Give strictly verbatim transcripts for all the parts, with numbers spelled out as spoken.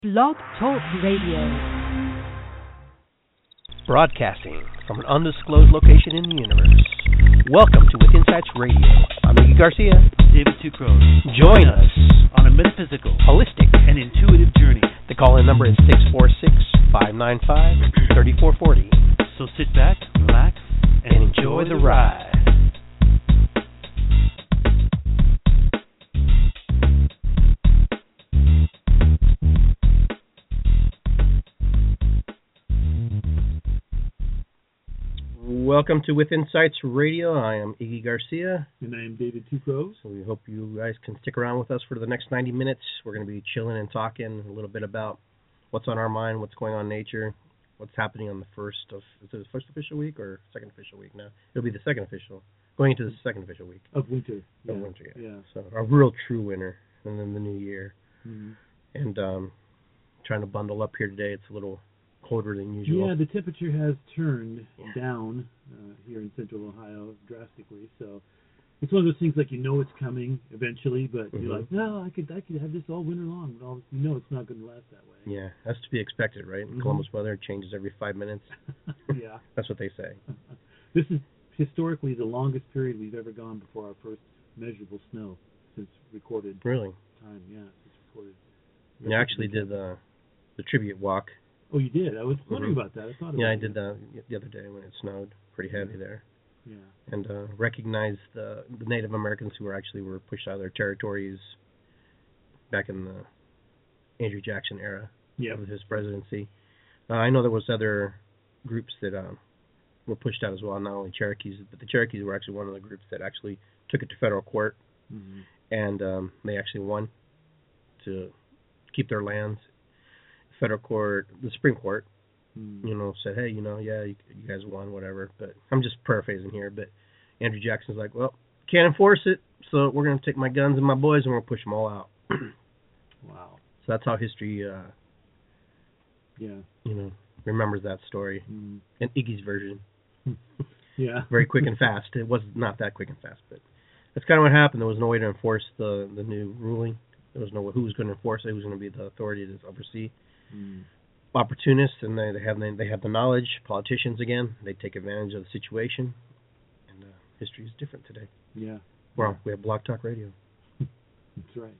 Blog Talk Radio. Broadcasting from an undisclosed location in the universe. Welcome to Within Sights Radio. I'm Iggy Garcia. David Sucrose. Join us on a metaphysical, holistic, and intuitive journey. The call-in number is six four six, five nine five, three four four zero. So sit back, relax, and, and enjoy the ride. Welcome to Within Sights Radio. I am Iggy Garcia. And I am David Sucrose. So we hope you guys can stick around with us for the next ninety minutes. We're going to be chilling and talking a little bit about what's on our mind, what's going on in nature, what's happening on the first of, is it the first official week or second official week now? It'll be the second official, going into the second official week. Of winter. Of yeah. winter, yeah. yeah. So our real true winter, and then the new year. Mm-hmm. And um, trying to bundle up here today. It's a little colder than usual. Yeah, the temperature has turned yeah. down uh, here in central Ohio drastically. So it's one of those things like you know it's coming eventually, but mm-hmm. you're like, no, I could I could have this all winter long. But all, you know it's not going to last that way. Yeah, that's to be expected, right? Mm-hmm. Columbus weather changes every five minutes. Yeah. That's what they say. This is historically the longest period we've ever gone before our first measurable snow since recorded Really? time. Yeah, since recorded. I actually did the, the tribute walk. Oh, you did? I was wondering mm-hmm. about that. I thought about Yeah, I it. did that the other day when it snowed pretty heavy there. Yeah. And uh, recognized the, the Native Americans who were actually were pushed out of their territories back in the Andrew Jackson era yep. of his presidency. Uh, I know there was other groups that uh, were pushed out as well, not only Cherokees, but the Cherokees were actually one of the groups that actually took it to federal court, mm-hmm. and um, they actually won to keep their lands. Federal court, the Supreme Court, mm. you know, said, hey, you know, yeah, you, you guys won, whatever. But I'm just paraphrasing here. But Andrew Jackson's like, well, can't enforce it, so we're going to take my guns and my boys and we're going to push them all out. Wow. So that's how history, uh, yeah, you know, remembers that story. Mm. And Iggy's version. Yeah. Very quick and fast. It was not that quick and fast, but that's kind of what happened. There was no way to enforce the, the new ruling. There was no who was going to enforce it, who was going to be the authority to oversee. Mm. Opportunists, and they, they have the, they have the knowledge. Politicians, again, they take advantage of the situation, and uh, history is different today. Yeah. Well, we have Blog Talk Radio. That's right.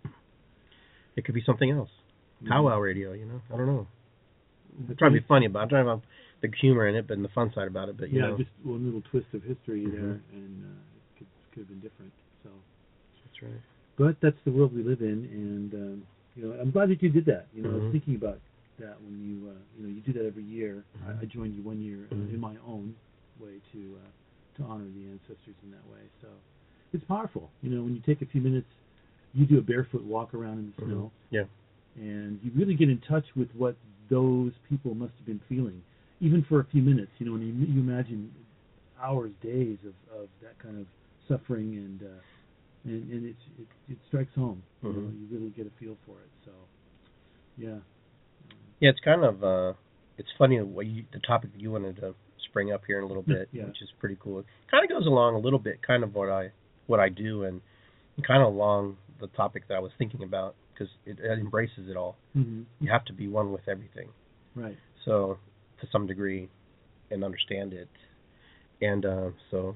It could be something else. Mm. Powwow Radio, you know. I don't know. That's trying to nice. be funny about it. I'm trying to have the humor in it, but in the fun side about it. But you yeah, know, just one little twist of history mm-hmm. there, and uh, it could, could have been different. So. That's right. But that's the world we live in, and um, you know, I'm glad that you did that. You know, mm-hmm. I was thinking about that when you, uh, you know, you do that every year. Mm-hmm. I, I joined you one year mm-hmm. uh, in my own way to uh, to honor the ancestors in that way. So it's powerful. You know, when you take a few minutes, you do a barefoot walk around in the mm-hmm. snow. Yeah. And you really get in touch with what those people must have been feeling, even for a few minutes. You know, when you, you imagine hours, days of, of that kind of suffering and. Uh, And, and it's, it it strikes home. You mm-hmm. know, you really get a feel for it. So, yeah. Yeah, it's kind of uh, it's funny what you, the topic that you wanted to spring up here in a little bit, yeah. which is pretty cool. It kind of goes along a little bit, kind of what I what I do, and kind of along the topic that I was thinking about because it, it embraces it all. Mm-hmm. You have to be one with everything. Right. So, to some degree, and understand it, and uh, so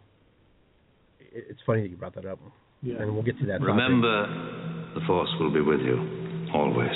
it, it's funny that you brought that up. Yeah. And we'll get to that. Remember, the Force will be with you, always.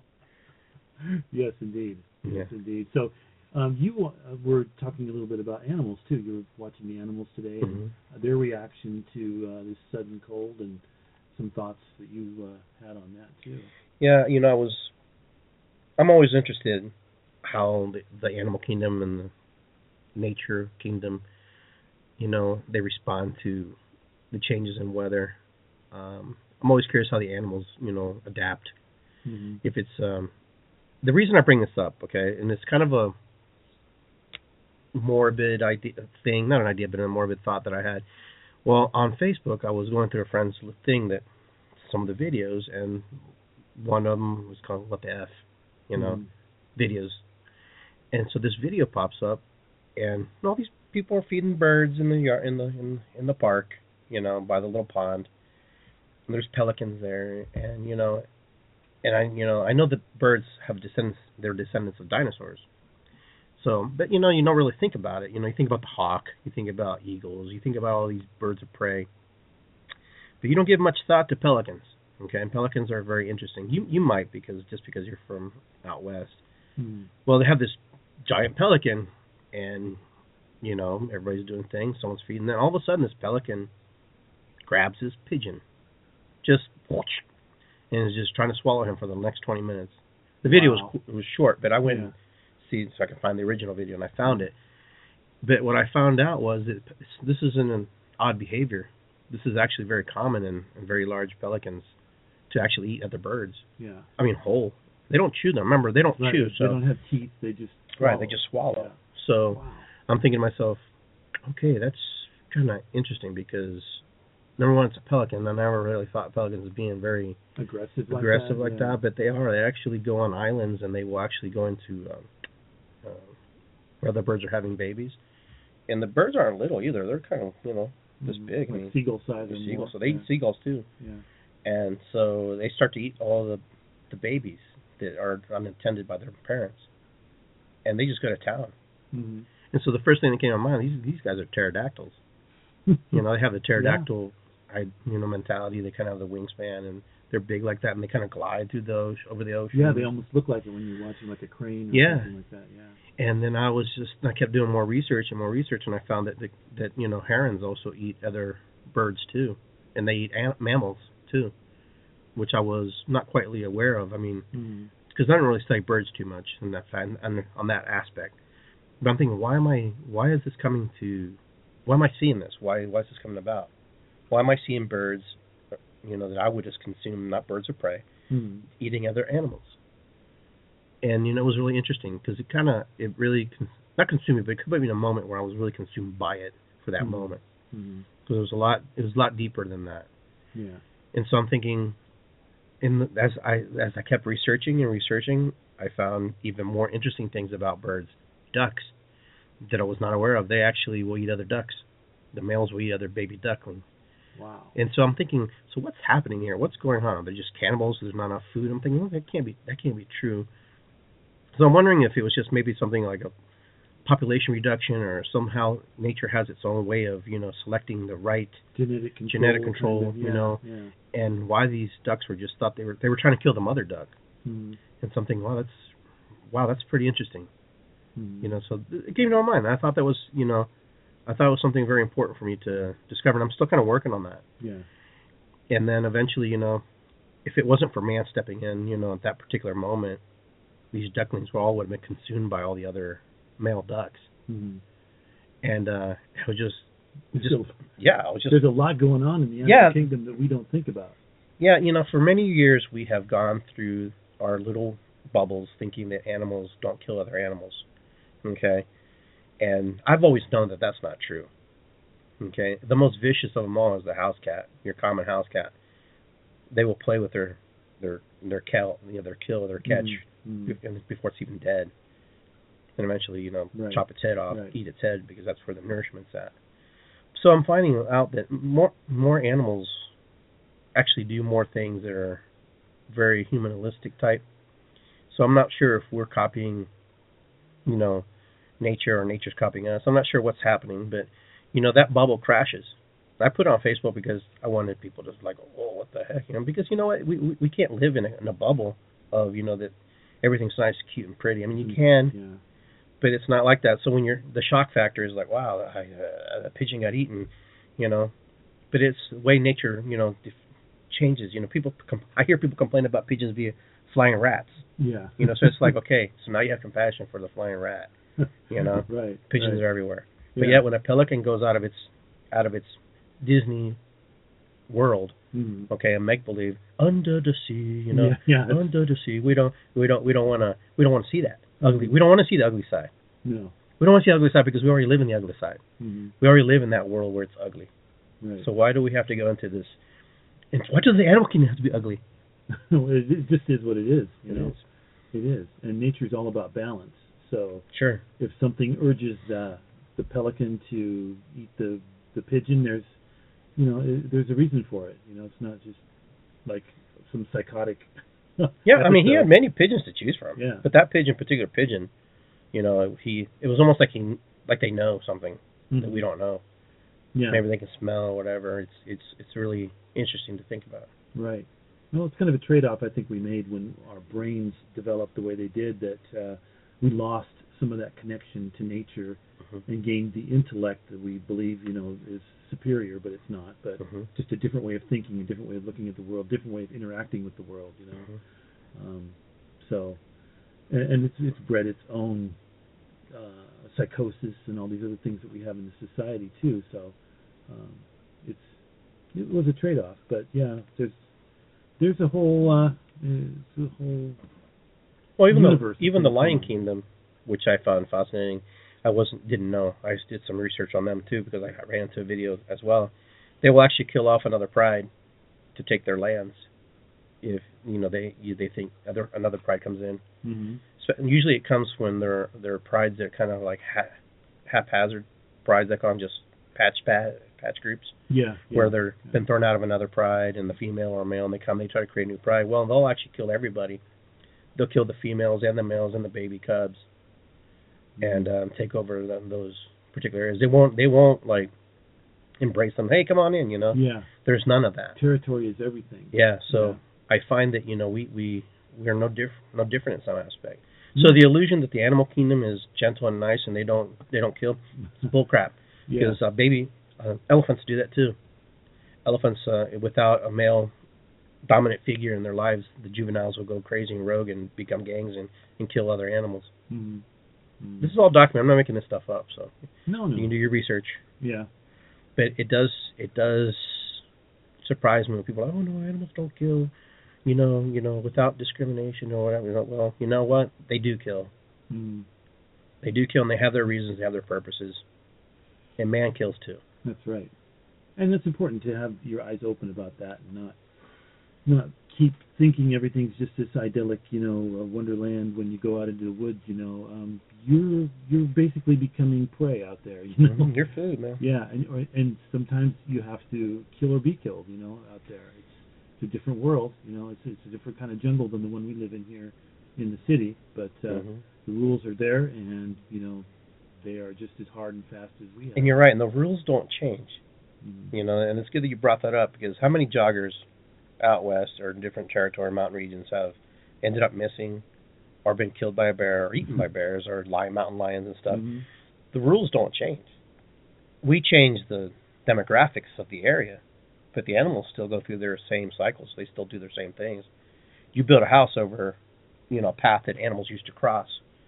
Yes, indeed. Yes, yeah. indeed. So, um, you uh, were talking a little bit about animals, too. You were watching the animals today, mm-hmm. and uh, their reaction to uh, this sudden cold, and some thoughts that you uh, had on that, too. Yeah, you know, I was, I'm always interested in how the, the animal kingdom and the nature kingdom, you know, they respond to the changes in weather. Um, I'm always curious how the animals, you know, adapt. Mm-hmm. If it's um, the reason I bring this up, okay, and it's kind of a morbid idea thing, not an idea, but a morbid thought that I had. Well, on Facebook, I was going through a friend's thing that some of the videos, and one of them was called "What the F," you know, mm-hmm. videos. And so this video pops up, and all these people are feeding birds in the yard, in the in, in the park. You know, by the little pond. And there's pelicans there, and, you know, and I, you know, I know that birds have descendants. They're descendants of dinosaurs. So, but you know, you don't really think about it. You know, you think about the hawk, you think about eagles, you think about all these birds of prey, but you don't give much thought to pelicans. Okay, and pelicans are very interesting. You you might because just because you're from out west. Hmm. Well, they have this giant pelican, and you know, everybody's doing things. Someone's feeding them. All of a sudden, this pelican grabs his pigeon, just whoosh, and is just trying to swallow him for the next twenty minutes. The video Wow. was was short, but I went Yeah. and see so I could find the original video, and I found it. But what I found out was that this isn't an odd behavior. This is actually very common in, in very large pelicans to actually eat other birds. Yeah. I mean, whole. They don't chew them. Remember, they don't Right. chew. So They don't have teeth. They just swallow. right, they just swallow. Yeah. So Wow. I'm thinking to myself, okay, that's kind of interesting because number one, it's a pelican. I never really thought pelicans as being very Aggressive like aggressive that. like yeah. that, but they are. They actually go on islands and they will actually go into um, uh, where the birds are having babies. And the birds aren't little either. They're kind of, you know, this Mm, big. Like I mean, seagull size. they're or seagulls, more. so they yeah. eat seagulls too. Yeah. And so they start to eat all the the babies that are unattended by their parents, and they just go to town. Mm-hmm. And so the first thing that came to mind, these these guys are pterodactyls. You know, they have the pterodactyl, I, you know, mentality. They kind of have the wingspan, and they're big like that, and they kind of glide through the ocean, over the ocean. Yeah, they almost look like it when you're watching like a crane or Yeah. something like that. Yeah. And then I was just, I kept doing more research and more research, and I found that the, that you know herons also eat other birds too, and they eat an- mammals too, which I was not quite aware of. I mean, Mm-hmm. because I don't really study birds too much in that fact, on, on that aspect. But I'm thinking, why am I? Why is this coming to? Why am I seeing this? Why why is this coming about? Why am I seeing birds, you know, that I would just consume, not birds of prey, Mm-hmm. eating other animals? And you know, it was really interesting because it kind of, it really, con- not consumed me, but it could have been a moment where I was really consumed by it for that Mhm. moment. Mm-hmm. Because it was a lot, it was a lot deeper than that. Yeah. And so I'm thinking, in the, as I as I kept researching and researching, I found even more interesting things about birds. Ducks that I was not aware of. They actually will eat other ducks. The males will eat other baby ducklings. Wow. And so I'm thinking, so what's happening here? What's going on? They're just cannibals. There's not enough food. I'm thinking, well, that can't be that can't be true. So I'm wondering if it was just maybe something like a population reduction, or somehow nature has its own way of, you know, selecting the right, Genetic control. Genetic control, kind of, you yeah, know. Yeah. and why these ducks were just thought they were they were trying to kill the mother duck. Mm-hmm. And something, wow, that's wow, that's pretty interesting. Mm-hmm. You know, so it came to my mind. I thought that was, you know, I thought it was something very important for me to discover, and I'm still kind of working on that. Yeah. And then eventually, you know, if it wasn't for man stepping in, you know, at that particular moment, these ducklings all would have been consumed by all the other male ducks. Mm-hmm. And uh, it was just, just So, yeah, it was just there's a lot going on in the animal Yeah. kingdom that we don't think about. yeah, you know, for many years we have gone through our little bubbles thinking that animals don't kill other animals. Okay, and I've always known that that's not true. Okay, the most vicious of them all is the house cat, your common house cat. They will play with their their their kill, you know, their kill, their catch Mm-hmm. be- before it's even dead, and eventually, you know, Right. chop its head off, Right. eat its head, because that's where the nourishment's at. So I'm finding out that more more animals actually do more things that are very humanistic type. So I'm not sure if we're copying, you know, nature or nature's copying us. I'm not sure what's happening, but you know, that bubble crashes. I put it on Facebook because I wanted people to like, oh, what the heck, you know? Because you know what, we we, we can't live in a, in a bubble of, you know, that everything's nice, cute, and pretty. I mean, you can, Yeah. but it's not like that. So when you're, the shock factor is like, wow, I, uh, a pigeon got eaten, you know. But it's the way nature, you know, dif- changes. You know, people. Com- I hear people complain about pigeons being flying rats. Yeah. You know, so it's like, okay, so now you have compassion for the flying rat. You know, right. pigeons right. are everywhere. But Yeah. yet, when a pelican goes out of its out of its Disney world, Mm-hmm. okay, a make believe under the sea, you know, Yeah, yeah. under the sea, we don't we don't we don't want to we don't want to see that ugly. We don't want to see the ugly side. No. We don't want to see the ugly side because we already live in the ugly side. Mm-hmm. We already live in that world where it's ugly. Right. So why do we have to go into this? And why does the animal kingdom have to be ugly? Well, it, it just is what it is. You It know, is. it is, and nature's all about balance. So Sure. if something urges uh, the pelican to eat the the pigeon, there's you know it, there's a reason for it. You know, it's not just like some psychotic Yeah, I mean, he episode. had many pigeons to choose from. Yeah. But that pigeon, particular pigeon, you know, he it was almost like he like they know something Mhm. that we don't know. Yeah. Maybe they can smell or whatever. It's it's it's really interesting to think about. Right. Well, it's kind of a trade-off I think we made when our brains developed the way they did, that uh, we lost some of that connection to nature Mm-hmm. and gained the intellect that we believe, you know, is superior, but it's not. But Mm-hmm. just a different way of thinking, a different way of looking at the world, different way of interacting with the world, you know. Mm-hmm. Um, so, and, and it's it's bred its own uh, psychosis and all these other things that we have in the society too. So, um, it's it was a trade-off, but yeah, there's there's a whole uh, there's a whole Well, even universe the even the of Lion things. Kingdom, which I found fascinating, I wasn't didn't know. I just did some research on them too because I ran into a video as well. They will actually kill off another pride to take their lands if you know they you, they think other another pride comes in. Mm-hmm. So, and usually it comes when they're they're prides that are kind of like ha- haphazard prides that call them just patch patch patch groups. Yeah, yeah. Where they're yeah. been thrown out of another pride and the female or male and they come they try to create a new pride. Well, they'll actually kill everybody. They'll kill the females and the males and the baby cubs and um, take over the, those particular areas. They won't they won't like embrace them. Hey, come on in, you know. Yeah. There's none of that. Territory is everything. Yeah, so Yeah. I find that you know we we we are no diff no different in some aspect. So the illusion that the animal kingdom is gentle and nice and they don't they don't kill, it's bull crap. Yeah. Because uh, baby uh, elephants do that too. Elephants uh, without a male dominant figure in their lives, the juveniles will go crazy and rogue and become gangs and, and kill other animals. Mm-hmm. Mm-hmm. This is all documented. I'm not making this stuff up, so No, no. you can do your research. Yeah. But it does it does surprise me when people are like, oh no, animals don't kill, you know, you know, without discrimination or whatever. You know, well, you know what? They do kill. Mm-hmm. They do kill, and they have their reasons, they have their purposes. And man kills too. That's right. And it's important to have your eyes open about that and not not keep thinking everything's just this idyllic, you know, uh, wonderland when you go out into the woods, you know. Um, you're you're basically becoming prey out there, you know. Mm-hmm. Your food, man. Yeah, and or, and sometimes you have to kill or be killed, you know, out there. It's, it's a different world, you know. It's it's a different kind of jungle than the one we live in here in the city, but uh, Mm-hmm. the rules are there, and you know, they are just as hard and fast as we are. And you're right, and the rules don't change. Mhm. You know, and it's good that you brought that up because how many joggers out west or in different territory, mountain regions have ended up missing or been killed by a bear or eaten by bears or lion, mountain lions and stuff. Mhm. The rules don't change. We change the demographics of the area, but the animals still go through their same cycles. They still do their same things. You build a house over, you know, a path that animals used to cross.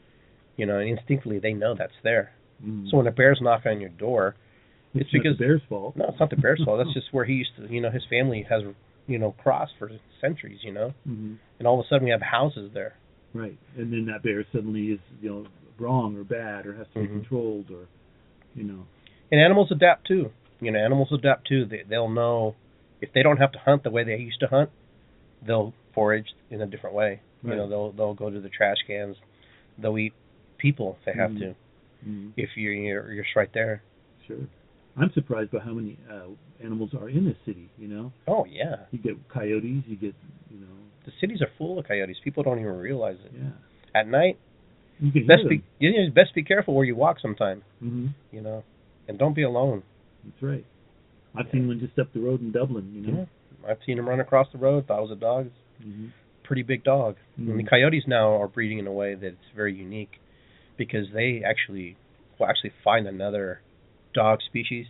You know, and instinctively they know that's there. Mhm. So when a bear's knocking on your door, it's, it's because not the bear's fault. no, it's not the bear's fault. That's just where he used to, you know, his family has, you know, crossed for centuries, you know, Mhm. and all of a sudden we have houses there. Right, and then that bear suddenly is, you know, wrong or bad or has to Mhm. be controlled or, you know. And animals adapt too. You know, animals adapt too. They, they'll know if they don't have to hunt the way they used to hunt, they'll forage in a different way. Right. You know, they'll they'll go to the trash cans. They'll eat people if they have Mhm. to. Mhm. If you're you're, you're right there. Sure. I'm surprised by how many uh, animals are in the city. You know, Oh yeah, you get coyotes, you get, you know, the cities are full of coyotes. People don't even realize it. yeah, At night, you can best hear be them. you know, best be careful where you walk sometime. Hmm. You know, and don't be alone. That's right. I've Yeah. seen one just up the road in Dublin. You know. Yeah. I've seen them run across the road. Thought it was a dog. Hmm. Pretty big dog. Mhm. And the coyotes now are breeding in a way that's very unique because they actually will actually find another dog species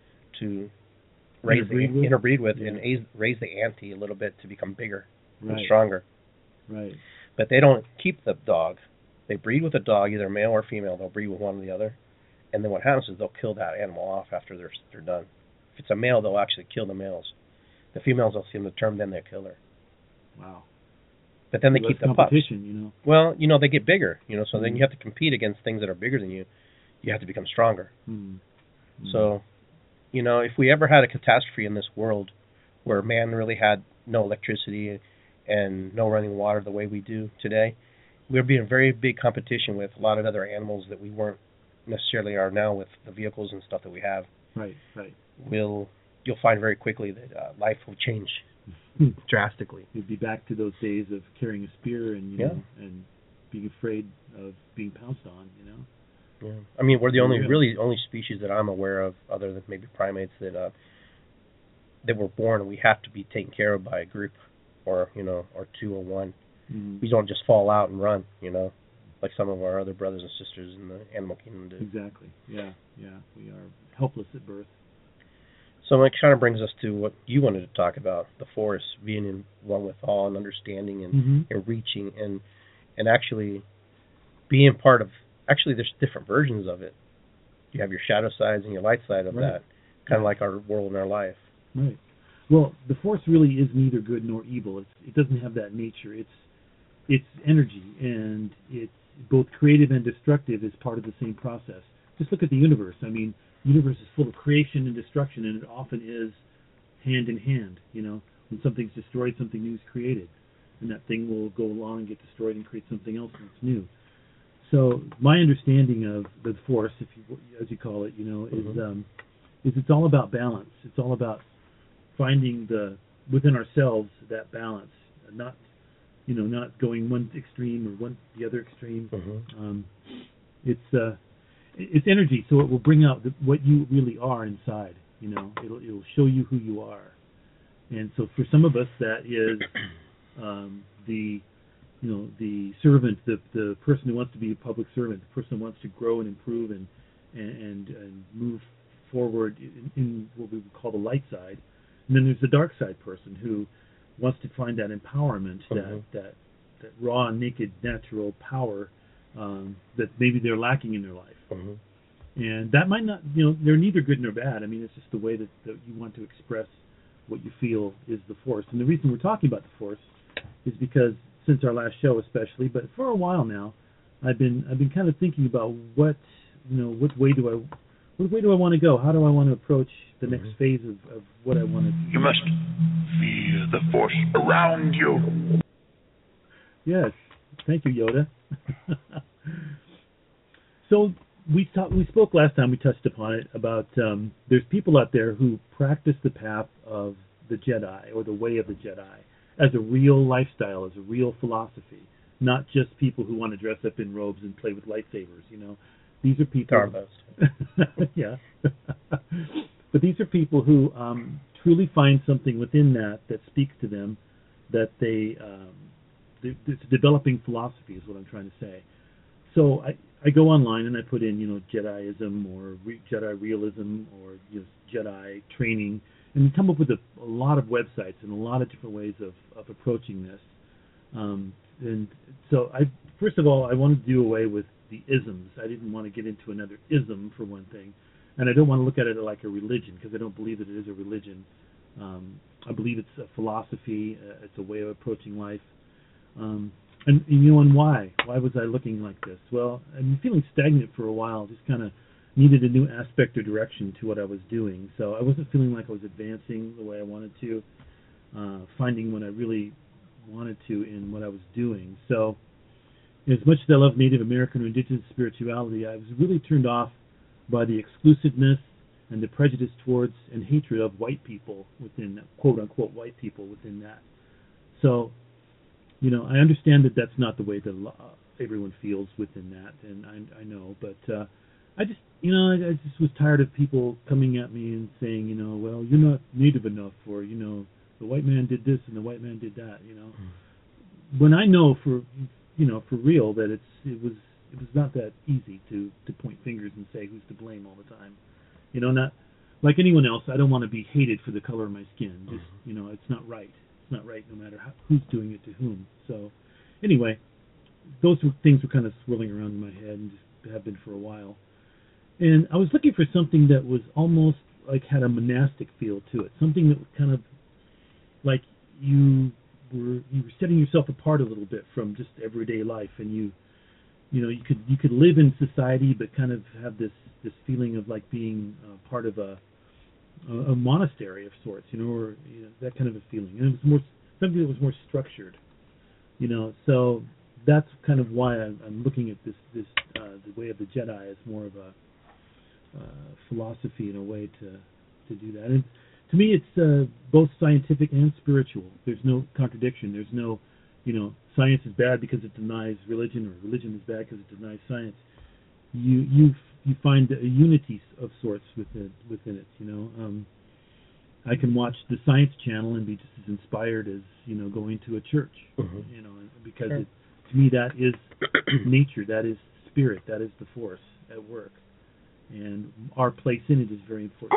to raise Interbreed the, with? interbreed with Yeah. and raise, raise the ante a little bit to become bigger and Right. stronger. Right. But they don't keep the dog. They breed with a dog, either male or female. They'll breed with one or the other. And then what happens is they'll kill that animal off after they're they're done. If it's a male, they'll actually kill the males. The females, they'll see them determined, then they'll kill her. Wow. But then they Less keep the pups. competition, you know. Well, you know, they get bigger, you know, so then Mhm. you have to compete against things that are bigger than you. You have to become stronger. Mhm. Mhm. So, you know, if we ever had a catastrophe in this world where man really had no electricity and no running water the way we do today, we'd be in very big competition with a lot of other animals that we weren't necessarily are now with the vehicles and stuff that we have. Right. Right. We'll, you'll find very quickly that uh, life will change drastically. You'd be back to those days of carrying a spear and you Yeah. know and being afraid of being pounced on. You know. Yeah. I mean, we're the only Yeah. really only species that I'm aware of, other than maybe primates, that uh, that were born and we have to be taken care of by a group, or you know, or two or one. Mm-hmm. We don't just fall out and run, you know, like some of our other brothers and sisters in the animal kingdom do. Exactly. Yeah. Yeah. We are helpless at birth. So it kind of brings us to what you wanted to talk about, the forest, being in one with all and understanding and, Mm-hmm. and reaching and and actually being part of, actually there's different versions of it. You have your shadow sides and your light side of Right. that, kind of like our world and our life. Right. Well, the force really is neither good nor evil. It's, it doesn't have that nature. It's it's energy, and it's both creative and destructive is part of the same process. Just look at the universe. I mean, the universe is full of creation and destruction, and it often is hand in hand. You know, when something's destroyed, something new is created, and that thing will go along and get destroyed and create something else that's new. So my understanding of the force, if you, as you call it, you know, is Mm-hmm. um, is it's all about balance. It's all about finding the within ourselves that balance, not you know not going one extreme or one the other extreme. Mm-hmm. Um, it's uh, it's energy, so it will bring out the, what you really are inside. You know, it'll it'll show you who you are. And so for some of us, that is um, the you know the servant, the the person who wants to be a public servant, the person who wants to grow and improve and and and, and move forward in, in what we would call the light side. And then there's the dark side person who wants to find that empowerment, Mm-hmm. that that that raw, naked, natural power um, that maybe they're lacking in their life. Mm-hmm. And that might not, you know, they're neither good nor bad. I mean, it's just the way that, that you want to express what you feel is the force. And the reason we're talking about the force is because since our last show, especially, but for a while now, I've been I've been kind of thinking about what you know what way do I what way do I want to go? How do I want to approach the Mm-hmm. next phase of, of what I want to do? You must feel the force around you. Yes, thank you, Yoda. So we talk, we spoke last time. We touched upon it about um, there's people out there who practice the path of the Jedi or the way of the Jedi as a real lifestyle, as a real philosophy, not just people who want to dress up in robes and play with lightsabers. You know, these are people. Starburst. Yeah, but these are people who um, truly find something within that that speaks to them, that they. Um, It's a developing philosophy is what I'm trying to say. So I, I go online and I put in, you know, Jediism or re, Jedi realism or you know, Jedi training, and we come up with a, a lot of websites and a lot of different ways of, of approaching this. Um, and so I, first of all, I wanted to do away with the isms. I didn't want to get into another ism, for one thing. And I don't want to look at it like a religion, because I don't believe that it is a religion. Um, I believe it's a philosophy, uh, it's a way of approaching life. Um, and, and you know, and why? Why was I looking like this? Well, I've been feeling stagnant for a while, just kind of needed a new aspect or direction to what I was doing. So I wasn't feeling like I was advancing the way I wanted to, uh, finding what I really wanted to in what I was doing. So as much as I love Native American or indigenous spirituality, I was really turned off by the exclusiveness and the prejudice towards and hatred of white people within, quote-unquote, white people within that. So, you know, I understand that that's not the way that uh, everyone feels within that, and I, I know, but uh, I just, you know, I, I just was tired of people coming at me and saying, you know, well, you're not Native enough, or, you know, the white man did this and the white man did that, you know. Mm. When I know for, you know, for real that it's, it was, it was not that easy to, to point fingers and say who's to blame all the time. You know, not like anyone else, I don't want to be hated for the color of my skin. Just, mm-hmm. you know, it's not right. It's not right no matter how, who's doing it to whom. So anyway, those were, things were kind of swirling around in my head and just have been for a while. And I was looking for something that was almost like had a monastic feel to it, something that was kind of like you were you were setting yourself apart a little bit from just everyday life, and you you know you could you could live in society but kind of have this this feeling of like being uh, part of a a monastery of sorts, you know, or you know, that kind of a feeling. And it was more something that was more structured, you know. So that's kind of why I'm, I'm looking at this this uh, the way of the Jedi as more of a uh, philosophy in a way to to do that. And to me, it's uh, both scientific and spiritual. There's no contradiction. There's no, you know, science is bad because it denies religion, or religion is bad because it denies science. You you you find a unity of sorts within within it. You know, um, I can watch the Science Channel and be just as inspired as, you know, going to a church. Mm-hmm. You know, because sure. it, to me that is nature, that is spirit, that is the force at work, and our place in it is very important.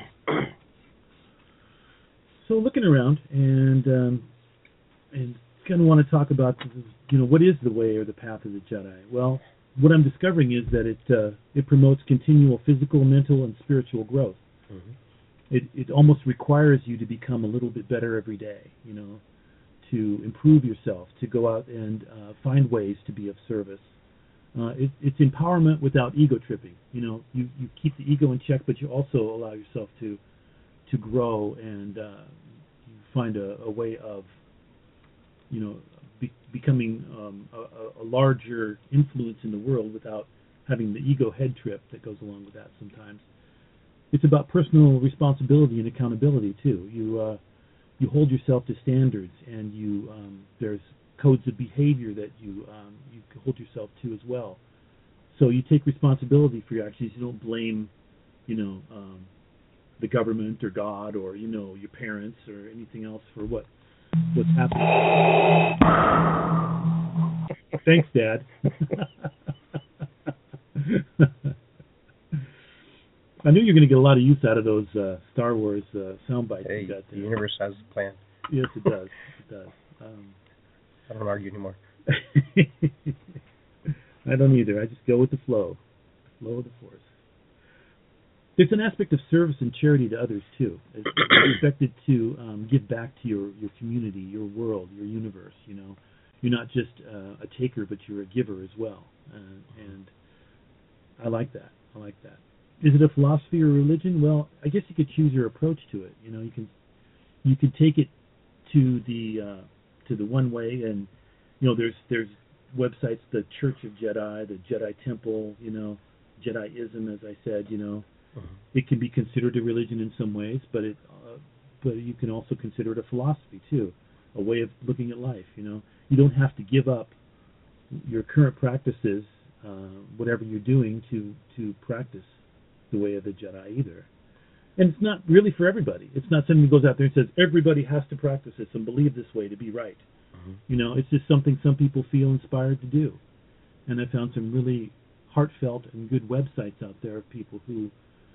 So looking around and um, and kind of want to talk about, you know, what is the way or the path of the Jedi? Well, what I'm discovering is that it uh, it promotes continual physical, mental, and spiritual growth. Mm-hmm. It it almost requires you to become a little bit better every day, you know, to improve yourself, to go out and uh, find ways to be of service. Uh, it, it's empowerment without ego tripping. You know, you, you keep the ego in check, but you also allow yourself to to grow, and uh, you find a, a way of, you know, be, becoming um, a, a larger influence in the world without having the ego head trip that goes along with that sometimes. It's about personal responsibility and accountability too. You uh, you hold yourself to standards, and you um, there's codes of behavior that you um, you hold yourself to as well. So you take responsibility for your actions. You don't blame, you know, um, the government or God or, you know, your parents or anything else for what what's happening. Thanks, Dad. I knew you were going to get a lot of use out of those uh, Star Wars uh, sound bites. Hey, you got the universe has a plan. Yes, it does. It does. Um, I don't argue anymore. I don't either. I just go with the flow, the flow of the force. There's an aspect of service and charity to others too. It's expected to um, give back to your, your community, your world, your universe. You know, you're not just uh, a taker, but you're a giver as well. Uh, and I like that. I like that. Is it a philosophy or religion? Well, I guess you could choose your approach to it. You know, you can you can take it to the uh, to the one way, and you know, there's there's websites, the Church of Jedi, the Jedi Temple, you know, Jediism, as I said, you know. Mm-hmm. It can be considered a religion in some ways, but it uh, but you can also consider it a philosophy too, a way of looking at life. You know, you don't have to give up your current practices, uh, whatever you're doing, to to practice the way of the Jedi either. And it's not really for everybody. It's not something that goes out there and says everybody has to practice this and believe this way to be right. Mm-hmm. You know, it's just something some people feel inspired to do. And I found some really heartfelt and good websites out there of people who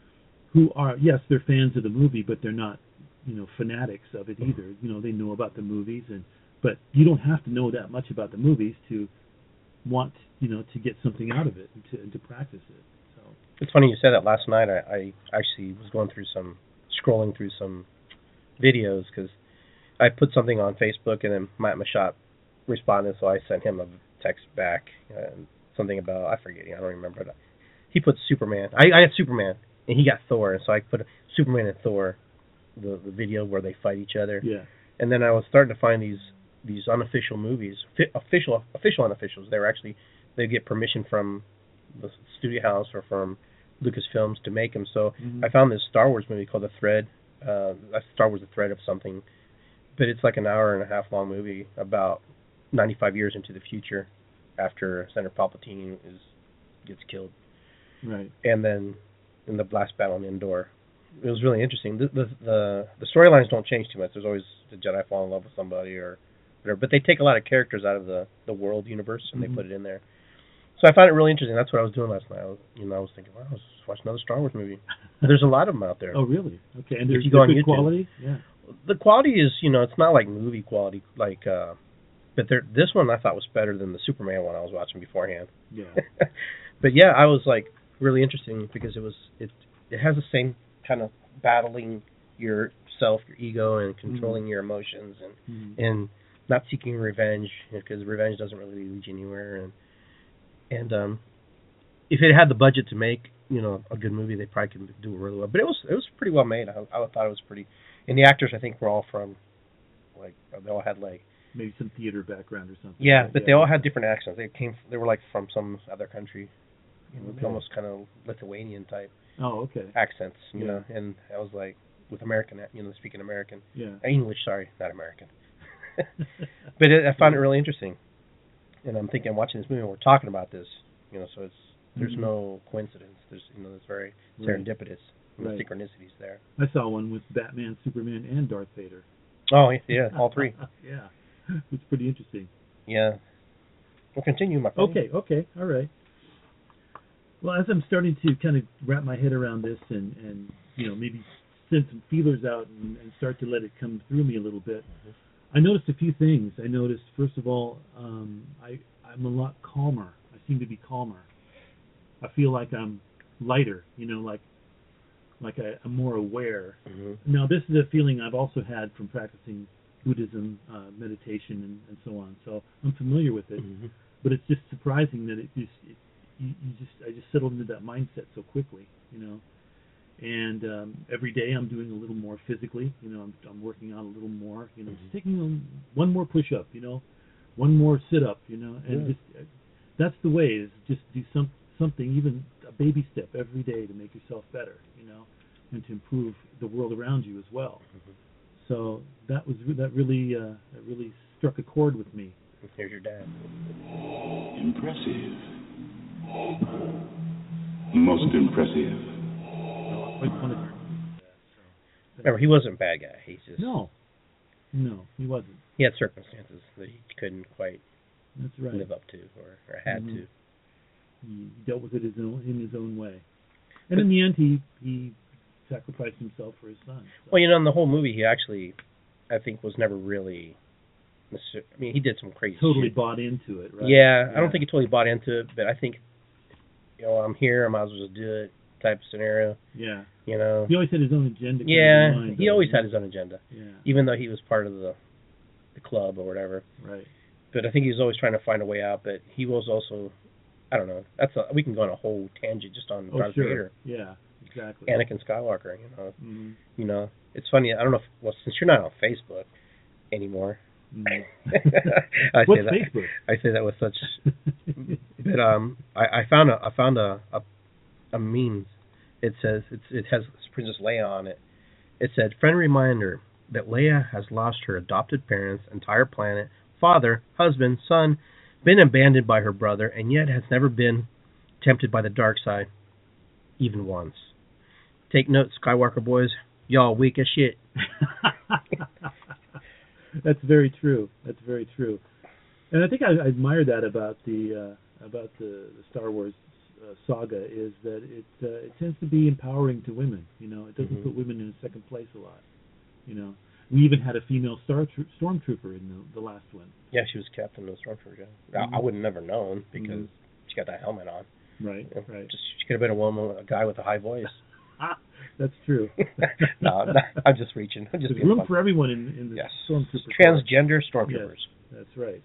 who are, yes, they're fans of the movie, but they're not, you know, fanatics of it either. You know, they know about the movies, and but you don't have to know that much about the movies to want, you know, to get something out of it and to, and to practice it. So it's funny you said that. Last night I, I actually was going through some, scrolling through some videos, because I put something on Facebook, and then Matt Mashot responded, so I sent him a text back, and something about, I forget, I don't remember. That. He put Superman. I, I had Superman, and he got Thor, and so I put Superman and Thor, the, the video where they fight each other. Yeah. And then I was starting to find these these unofficial movies, official official unofficials. They were actually, they get permission from the studio house or from Lucasfilms to make them. So mm-hmm. I found this Star Wars movie called The Thread. Uh, Star Wars: The Thread of something, but it's like an hour and a half long movie about ninety-five years into the future, after Senator Palpatine is gets killed. Right. And then in the last battle in Endor, it was really interesting. The the the, the storylines don't change too much. There's always the Jedi fall in love with somebody or whatever, but they take a lot of characters out of the, the world universe and mm-hmm. they put it in there. So I found it really interesting. That's what I was doing last night. I was, you know, I was thinking, wow, let's watch another Star Wars movie. There's a lot of them out there. Oh, really? Okay. And there's you go on good YouTube, quality? Yeah. The quality is, you know, it's not like movie quality, like, uh, but there, this one I thought was better than the Superman one I was watching beforehand. Yeah. But yeah, I was like really interesting because it was, it, it has the same kind of battling yourself, your ego, and controlling mm-hmm. your emotions, and mm-hmm. and not seeking revenge, because revenge doesn't really lead you anywhere. And and um, if it had the budget to make, you know, a good movie, they probably could do it really well. But it was it was pretty well made. I, I thought it was pretty. And the actors, I think, were all from, like, they all had like maybe some theater background or something. Yeah, right? but yeah. they all had different accents. They came, they were like from some other country, you know, okay. almost kind of Lithuanian type. Oh, okay. Accents, you yeah. know, and I was like, with American, you know, speaking American, Yeah. English. Sorry, not American. But it, I found it really interesting, and I'm thinking, I'm watching this movie, and we're talking about this, you know. So it's there's Mhm. no coincidence. There's you know, it's very serendipitous. You know, Right. synchronicities there. I saw one with Batman, Superman, and Darth Vader. Oh yeah, all three. Yeah, it's pretty interesting. Yeah. We'll continue, my friend. Okay, okay, all right. Well, as I'm starting to kind of wrap my head around this and, and you know, maybe send some feelers out and, and start to let it come through me a little bit, Mm-hmm. I noticed a few things. I noticed, first of all, um, I, I'm a lot calmer. I seem to be calmer. I feel like I'm lighter, you know, like like I, I'm more aware. Mm-hmm. Now, this is a feeling I've also had from practicing Buddhism, uh, meditation, and, and so on. So I'm familiar with it. Mm-hmm. But it's just surprising that it just it, you, you just I just settled into that mindset so quickly, you know. And um, every day I'm doing a little more physically, you know. I'm I'm working out a little more, you know, Mm-hmm. just taking um, one more push up, you know, one more sit up, you know, and Yeah. just uh, that's the way is just do some something, even a baby step every day to make yourself better, you know, and to improve the world around you as well. Mm-hmm. So that was that really uh, that really struck a chord with me. Here's your dad. Impressive. Most impressive. So I always wanted to do that. So. Remember, he wasn't a bad guy. He's just No, no, he wasn't. he had circumstances that he couldn't quite That's right. live up to or, or had Mhm. to. He dealt with it his own, in his own way, and in the end, he he sacrificed himself for his son. So. Well, you know, in the whole movie, he actually, I think, was never really. I mean, he did some crazy. Totally shit. bought into it, right? Yeah, I don't think he totally bought into it, but I think, you know, I'm here, I might as well just do it type of scenario. Yeah. You know. He always had his own agenda. kind of Yeah, in mind, he though, always you know? had his own agenda, Yeah. even though he was part of the, the club or whatever. Right. But I think he was always trying to find a way out. But he was also, I don't know. That's a, we can go on a whole tangent just on Oh, Darth sure. Vader, Yeah. Exactly. Anakin Skywalker. You know. Mm-hmm. You know, it's funny. I don't know if well, since you're not on Facebook anymore. Mm-hmm. I What's say that. Facebook? I say that with such. But um, I, I found a I found a a, a meme. It says it's it has Princess Leia on it. It said, "Friendly reminder that Leia has lost her adopted parents, entire planet, father, husband, son, been abandoned by her brother, and yet has never been tempted by the dark side, even once. Take note, Skywalker boys, y'all weak as shit." That's very true. That's very true. And I think I, I admire that about the uh, about the, the Star Wars uh, saga is that it uh, it tends to be empowering to women. You know, it doesn't Mhm. put women in a second place a lot. You know, we even had a female star tro- stormtrooper in the, the last one. Yeah, she was captain of the Stormtrooper. Yeah. Mhm. I, I would have never known because Mhm. she got that helmet on. Right. You know, Right. Just she could have been a woman, a guy with a high voice. That's true. no, no, I'm just reaching. I'm just There's being room fun. for everyone in, in the Yes. stormtrooper. Transgender stormtroopers. Yes, that's right.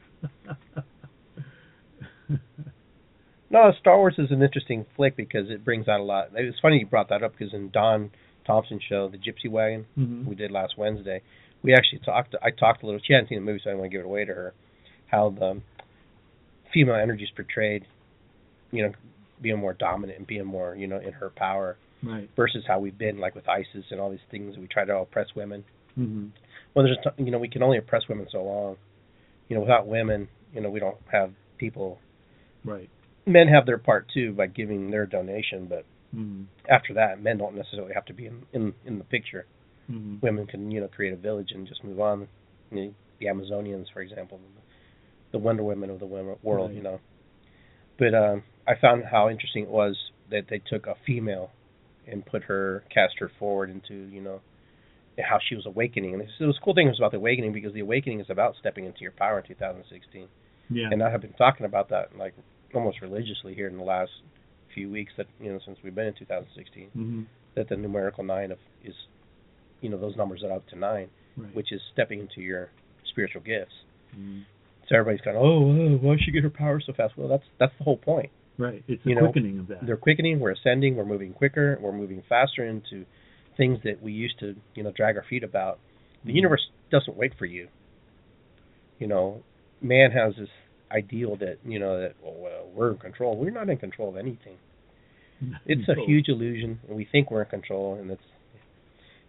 No, Star Wars is an interesting flick because it brings out a lot. It's funny you brought that up because in Don Thompson's show, The Gypsy Wagon, Mhm. we did last Wednesday, we actually talked. I talked a little. She hadn't seen the movie, so I didn't want to give it away to her. How the female energy is portrayed, you know, being more dominant and being more, you know, in her power, Right. versus how we've been like with ISIS and all these things that we try to oppress women. Mm-hmm. Well, there's, a t- you know, we can only oppress women so long. You know, without women, you know, we don't have people. Right. Men have their part too by giving their donation, but Mm-hmm. after that, men don't necessarily have to be in in, in the picture. Mm-hmm. Women can, you know, create a village and just move on. You know, the Amazonians, for example, the Wonder Women of the world, Right. you know. But um, I found how interesting it was that they took a female and put her, cast her forward into, you know, how she was awakening. And it was a cool thing was about the awakening because the awakening is about stepping into your power in two thousand sixteen. Yeah. And I have been talking about that like almost religiously here in the last few weeks that, you know, since we've been in two thousand sixteen, Mm-hmm. that the numerical nine of is, you know, those numbers that are up to nine, Right. which is stepping into your spiritual gifts. Mm-hmm. So everybody's going, oh, oh, why should she get her power so fast? Well, that's that's the whole point. Right. It's a You know, quickening of that. They're quickening, we're ascending, we're moving quicker, we're moving faster into things that we used to, you know, drag our feet about. The Mhm. universe universe doesn't wait for you. You know, man has this ideal that, you know, that, well, well, we're in control. We're not in control of anything. It's a huge illusion, and we think we're in control, and it's,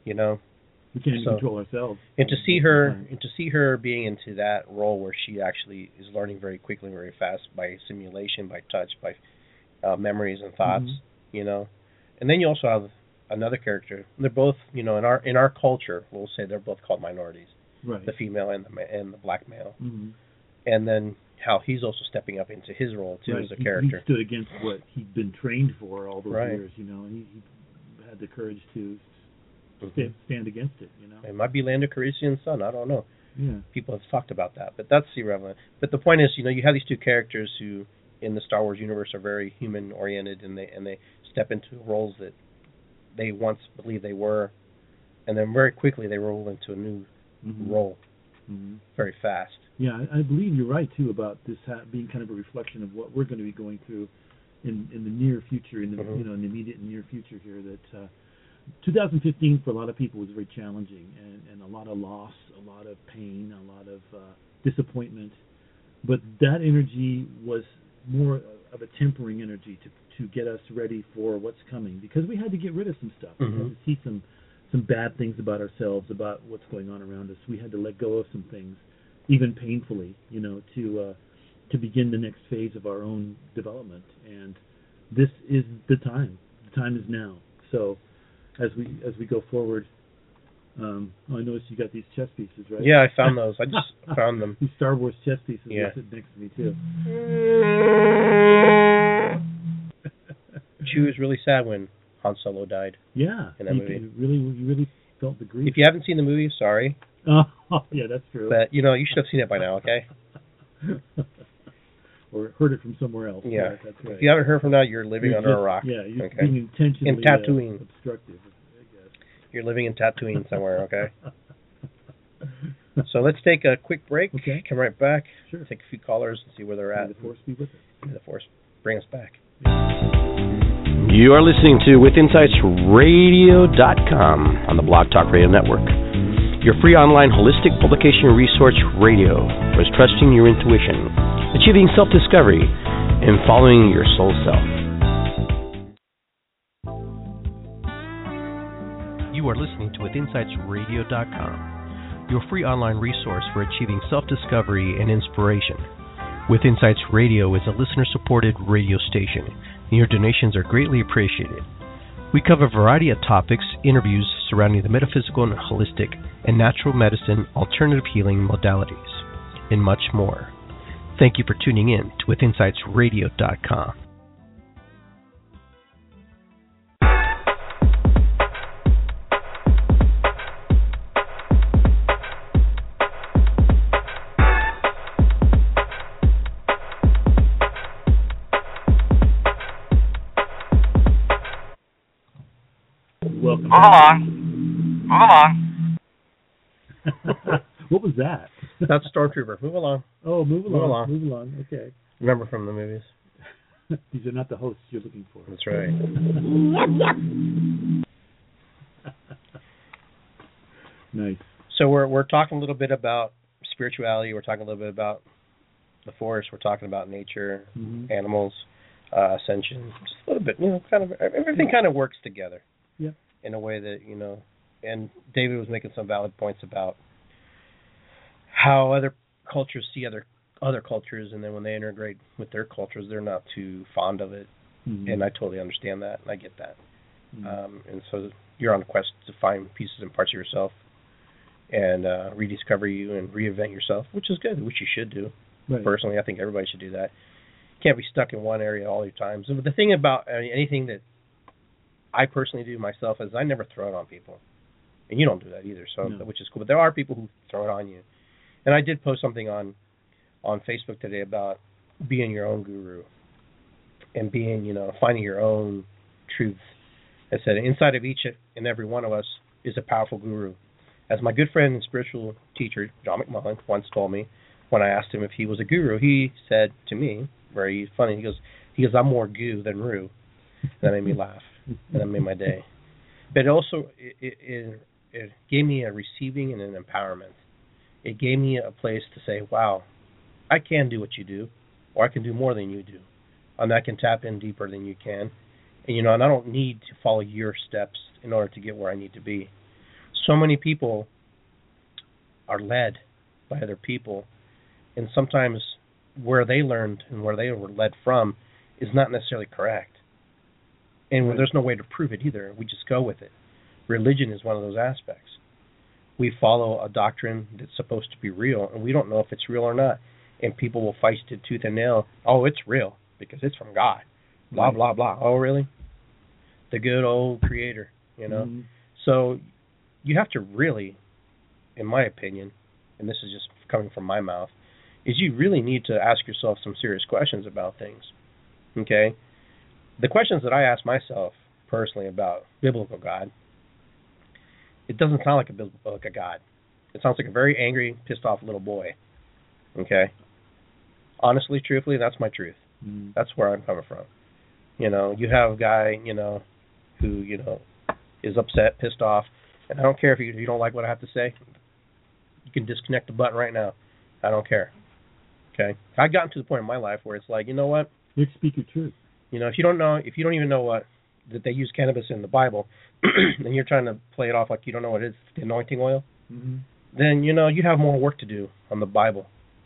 You know. We can't even So- control ourselves. And to see her, and to see her being into that role where she actually is learning very quickly, very fast by simulation, by touch, by uh, memories and thoughts, Mhm. you know. And then you also have another character. They're both, you know, in our in our culture, we'll say they're both called minorities, Right. the female and the ma- and the black male. Mhm. And then how he's also stepping up into his role too Right. as a He- character. He stood against what he'd been trained for all those Right. years, you know, and he, he had the courage to Mhm. stand, stand against it, you know. It might be Lando Calrissian's son. I don't know. Yeah. People have talked about that, but that's irrelevant. But the point is, you know, you have these two characters who, in the Star Wars universe, are very human oriented, and they and they step into roles that they once believed they were, and then very quickly they roll into a new Mhm. role Mhm. very fast. Yeah, I, I believe you're right too about this ha- being kind of a reflection of what we're going to be going through in in the near future, in the Mhm. you know in the immediate near future here. That uh, twenty fifteen for a lot of people was very challenging, and and a lot of loss, a lot of pain, a lot of uh, disappointment. But that energy was more of a tempering energy to to get us ready for what's coming, because we had to get rid of some stuff. We Mhm. had to see some some bad things about ourselves, about what's going on around us. We had to let go of some things, even painfully, you know, to uh, to begin the next phase of our own development. And this is the time. The time is now. So as we as we go forward, um, oh, I noticed you got these chess pieces, right? Yeah, I found those. I just found them. These Star Wars chess pieces Yeah. are sitting next to me too. She was really sad when Han Solo died. Yeah, In that you, movie. you really you really felt the grief. If you haven't seen the movie, sorry, Oh, yeah, that's true. but you know you should have seen it by now. Okay. Or heard it from somewhere else. Yeah. that's right. If you haven't heard from that, you're living You're under just- a rock. Yeah, you're okay. being intentionally In Tatooine. Uh, obstructive, I guess. You're living in Tatooine somewhere. Okay. So let's take a quick break. Okay. Come right back. Sure. Take a few callers and see where they're May at. the force be with us. May the force bring us back. You are listening to with insights radio dot com on the Blog Talk Radio Network. Your free online holistic publication resource radio was trusting your intuition, achieving self-discovery, and following your soul self. You are listening to with insights radio dot com, your free online resource for achieving self-discovery and inspiration. With Insights Radio is a listener-supported radio station, and your donations are greatly appreciated. We cover a variety of topics, interviews surrounding the metaphysical and holistic and natural medicine, alternative healing modalities, and much more. Thank you for tuning in to with insights radio dot com. Welcome. Move along. Move along. What was that? That's Stormtrooper. Move along. Oh, move along. Move along. Move along. Okay. Remember from the movies. These are not the hosts you're looking for. That's right. Nice. So we're we're talking a little bit about spirituality. We're talking a little bit about the forest. We're talking about nature, Mhm. animals, uh, ascension. Just a little bit, you know, kind of everything kind of works together. Yeah. In a way that, you know, and David was making some valid points about how other cultures see other other cultures, and then when they integrate with their cultures, they're not too fond of it. Mhm. And I totally understand that, and I get that. Mhm. Um, and so you're on a quest to find pieces and parts of yourself and uh, rediscover you and reinvent yourself, which is good, which you should do. Right. Personally, I think everybody should do that. You can't be stuck in one area all your time. So the thing about I mean, anything that I personally do myself is I never throw it on people. And you don't do that either, so No. which is cool. But there are people who throw it on you. And I did post something on on Facebook today about being your own guru and being, you know, finding your own truth. I said inside of each and every one of us is a powerful guru. As my good friend and spiritual teacher, John McMullen, once told me when I asked him if he was a guru, he said to me, very funny, he goes, he goes, I'm more goo than Roo. That made me laugh, and that made my day. But it also, it, it, it gave me a receiving and an empowerment. It gave me a place to say, wow, I can do what you do, or I can do more than you do. And I can tap in deeper than you can. And, you know, and I don't need to follow your steps in order to get where I need to be. so many people are led by other people, and sometimes where they learned and where they were led from is not necessarily correct. And Right. there's no way to prove it either. We just go with it. Religion is one of those aspects. We follow a doctrine that's supposed to be real, and we don't know if it's real or not. And people will fight to tooth and nail. Oh, it's real because it's from God. Blah, Right. blah, blah. Oh, really? The good old creator, you know? Mhm. So you have to really, in my opinion, and this is just coming from my mouth, is you really need to ask yourself some serious questions about things. Okay? The questions that I ask myself personally about biblical God, it doesn't sound like a biblical God. It sounds like a very angry, pissed off little boy. Okay? Honestly, truthfully, that's my truth. Mhm. That's where I'm coming from. You know, you have a guy, you know, who, you know, is upset, pissed off, and I don't care if you, you don't like what I have to say. You can disconnect the button right now. I don't care. Okay? I've gotten to the point in my life where it's like, you know what? You speak your truth. You know, if you don't know, if you don't even know what that they use cannabis in the Bible, and you're trying to play it off like you don't know what it is, the anointing oil, Mm-hmm. then you know you have more work to do on the Bible.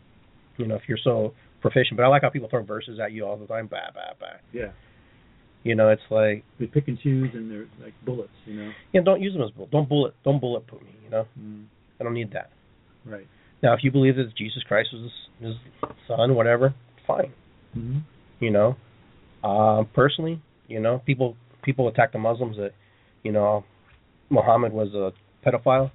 You know, if you're so proficient. But I like how people throw verses at you all the time. Bah, bah, bah. Yeah. You know, it's like, They pick and choose, and they're like bullets, you know. yeah, don't use them as bullet. Don't bullet. Don't bullet put me. You know, Mm. I don't need that. Right. Now, if you believe that Jesus Christ was his, his son, whatever, fine. Mm-hmm. You know, um, personally, you know, people people attack the Muslims that, you know, Muhammad was a pedophile.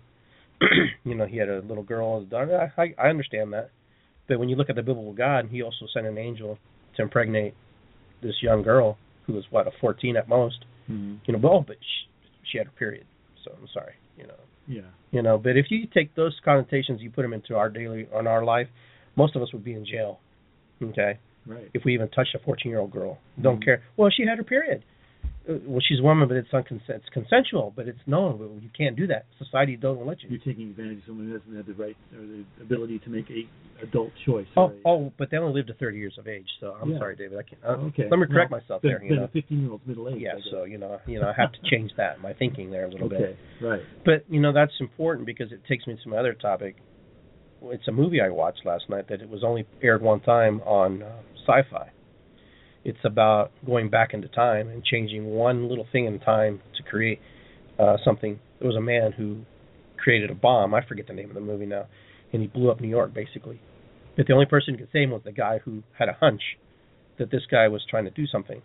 You know, he had a little girl as a daughter. I, I understand that, but when you look at the biblical God, he also sent an angel to impregnate this young girl who was what, a fourteen at most. Mm-hmm. You know, but oh, but she, she had her period, so I'm sorry. You know. Yeah. You know, but if you take those connotations, you put them into our daily, on our life, most of us would be in jail. Okay. Right. If we even touched a fourteen-year-old girl, don't Mhm. care. Well, she had her period. Uh, Well, she's a woman, but it's unconsent, it's consensual. But it's no, you can't do that. Society doesn't let you. You're taking advantage of someone who doesn't have the right or the ability to make a adult choice. Oh, or a- oh, but they only lived to thirty years of age. So I'm Yeah. sorry, David. I can't. Uh, Okay. Let me correct Well, myself then, there. You then know. a fifteen-year-old's middle age. Yeah. I guess. So you know, you know, I have to change that my thinking there a little okay. bit. Right. But you know, that's important because it takes me to my other topic. It's a movie I watched last night that it was only aired one time on uh, Sci-Fi. It's about going back into time and changing one little thing in time to create uh, something. There was a man who created a bomb. I forget the name of the movie now, and he blew up New York basically. But the only person who could save him was the guy who had a hunch that this guy was trying to do something.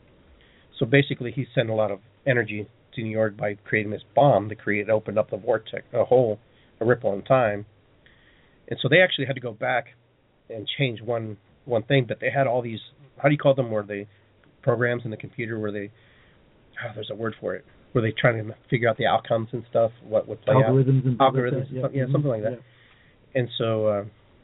So basically, he sent a lot of energy to New York by creating this bomb to create opened up the vortex, a hole, a ripple in time. And so they actually had to go back and change one one thing, but they had all these, how do you call them, where they programs in the computer where they, oh, there's a word for it, where they try to figure out the outcomes and stuff, what would play Algorithms out. and things Algorithms, like that. and stuff, yeah, Mhm. something like that. Yeah. And so, uh,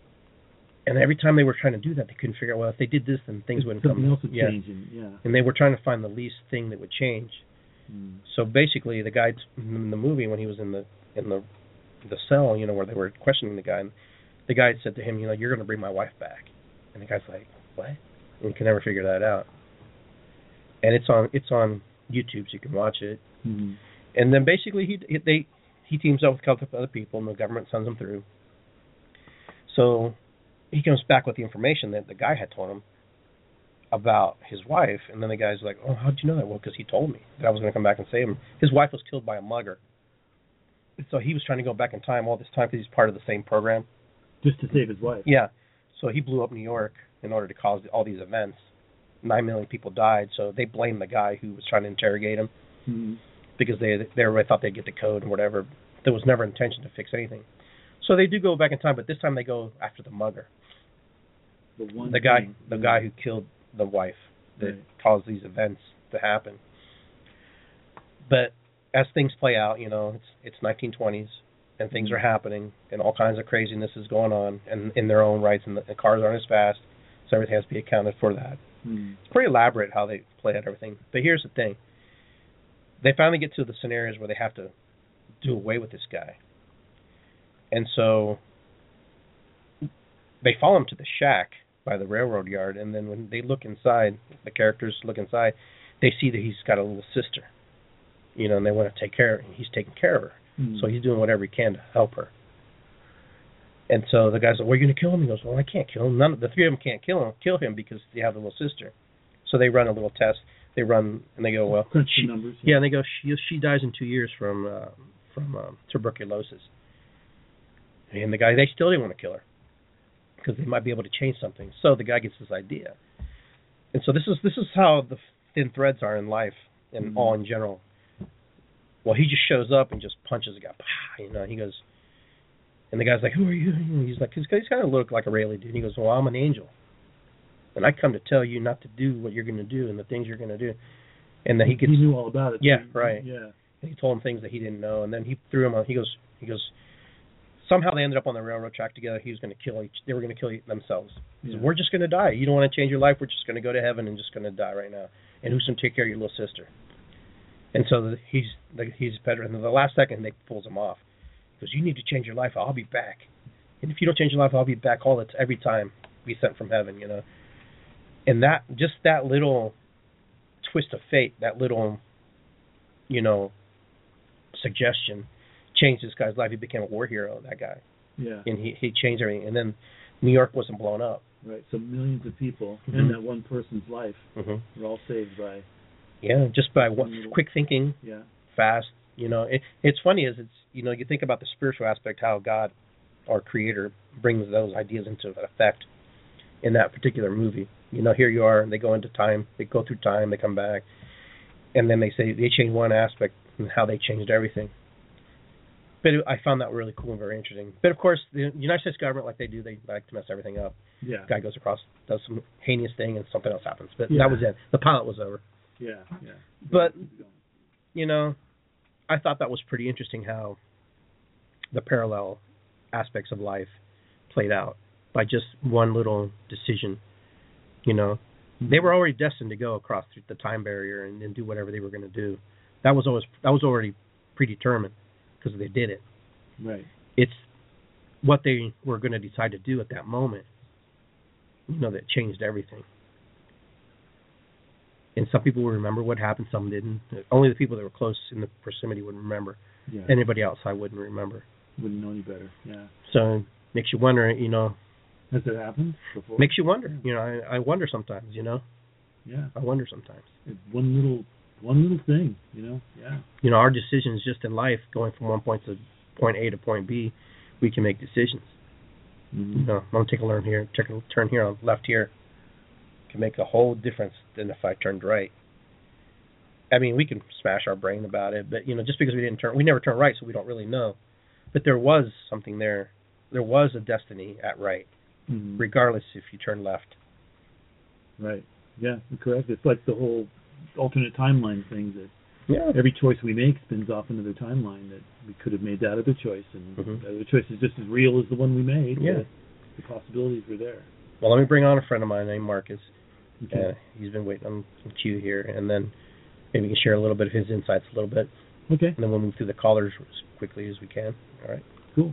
and every time they were trying to do that, they couldn't figure out, well, if they did this, then things wouldn't Something come. else would yeah. change. And, yeah. And they were trying to find the least thing that would change. Mm. So basically, the guy t- in the movie, when he was in the in the the cell, you know, where they were questioning the guy, and the guy said to him, you know, you're going to bring my wife back. And the guy's like, what? And he can never figure that out. And it's on it's on YouTube, so you can watch it. Mm. And then basically, he he- they he teams up with a couple of other people, and the government sends him through. So he comes back with the information that the guy had told him about his wife, and then the guy's like, oh, how'd you know that? Well, because he told me that I was going to come back and save him. His wife was killed by a mugger. So he was trying to go back in time all this time because he's part of the same program. Just to save his wife. Yeah. So he blew up New York in order to cause all these events. Nine million people died, so they blamed the guy who was trying to interrogate him Mm. because they they everybody thought they'd get the code and whatever. There was never intention to fix anything. So they do go back in time, but this time they go after the mugger. The one. The guy thing. the guy who killed the wife that Right. caused these events to happen. But as things play out, you know, it's it's nineteen twenties and things are happening and all kinds of craziness is going on and in their own rights, and the, the cars aren't as fast, so everything has to be accounted for that. Mm. It's pretty elaborate how they play out everything. But here's the thing. They finally get to the scenarios where they have to do away with this guy. And so they follow him to the shack by the railroad yard, and then when they look inside, the characters look inside, they see that he's got a little sister. You know, and they want to take care of her. He's taking care of her. Mm. So he's doing whatever he can to help her. And so the guy's like, well, are you going to kill him? He goes, well, I can't kill him. None of the three of them can't kill him, kill him because they have a little sister. So they run a little test. They run, and they go, well, Crunch she, the numbers. yeah, and they go, she she dies in two years from uh, from um, tuberculosis. And the guy, they still didn't want to kill her because they might be able to change something. So the guy gets this idea. And so this is this is how the thin threads are in life and Mm-hmm. all in general. Well, he just shows up and just punches the guy. You know, he goes, and the guy's like, who are you? And he's like, he's, he's kind of look like a Rayleigh dude. And he goes, well, I'm an angel. And I come to tell you not to do what you're going to do and the things you're going to do. And then he gets, he knew all about it. Yeah, so, right. Yeah. And he told him things that he didn't know. And then he threw him on, he goes, he goes, somehow they ended up on the railroad track together. He was going to kill each, they were going to kill themselves. He said, Yeah. we're just going to die. You don't want to change your life. We're just going to go to heaven and just going to die right now. And who's going to take care of your little sister? And so the, he's the, he's better. And the last second, they pulls him off. He goes, you need to change your life. I'll be back. And if you don't change your life, I'll be back all the t- every time be sent from heaven, you know. And that, just that little twist of fate, that little, you know, suggestion changed this guy's life. He became a war hero, that guy. Yeah. And he, he changed everything. And then New York wasn't blown up. Right. So millions of people Mhm. in that one person's life Mm-hmm. were all saved by. Yeah, just by one, quick thinking, Yeah. fast. You know, it, it's funny is it's, you know, you think about the spiritual aspect, how God, our Creator, brings those ideas into effect in that particular movie. You know, here you are, and they go into time, they go through time, they come back, and then they say they change one aspect and how they changed everything. But it, I found that really cool and very interesting. But of course, the United States government, like they do, they like to mess everything up. Yeah. Guy goes across, does some heinous thing, and something else happens. But Yeah. that was it. The pilot was over. Yeah. Yeah. But, you know, I thought that was pretty interesting how the parallel aspects of life played out by just one little decision. You know, they were already destined to go across the time barrier and, and do whatever they were going to do. That was always that was already predetermined because they did it. Right. It's what they were going to decide to do at that moment, you know, that changed everything. And some people will remember what happened, some didn't. Only the people that were close in the proximity would remember. Yeah. Anybody else I wouldn't remember. Wouldn't know any better. Yeah. So makes you wonder, you know. Has that happened before? Makes you wonder. You know, I, I wonder sometimes, you know. Yeah. I wonder sometimes. It's one little one little thing, you know. Yeah. You know, our decisions just in life, going from one point to point A to point B, we can make decisions. Mm-hmm. You know, I'm gonna take a turn here, take a turn here on left here. Can make a whole difference than if I turned right. I mean, we can smash our brain about it, but you know, just because we didn't turn, we never turn right, so we don't really know. But there was something there. There was a destiny at right, mm-hmm. regardless if you turn left. Right. Yeah, correct. It's like the whole alternate timeline thing that yeah. every choice we make spins off another timeline that we could have made that other choice, and mm-hmm. that other choice is just as real as the one we made. Yeah. The possibilities were there. Well, let me bring on a friend of mine named Marcus. Okay. Uh, he's been waiting on some cue here, and then maybe we can share a little bit of his insights a little bit. Okay. And then we'll move through the callers as quickly as we can. All right. Cool.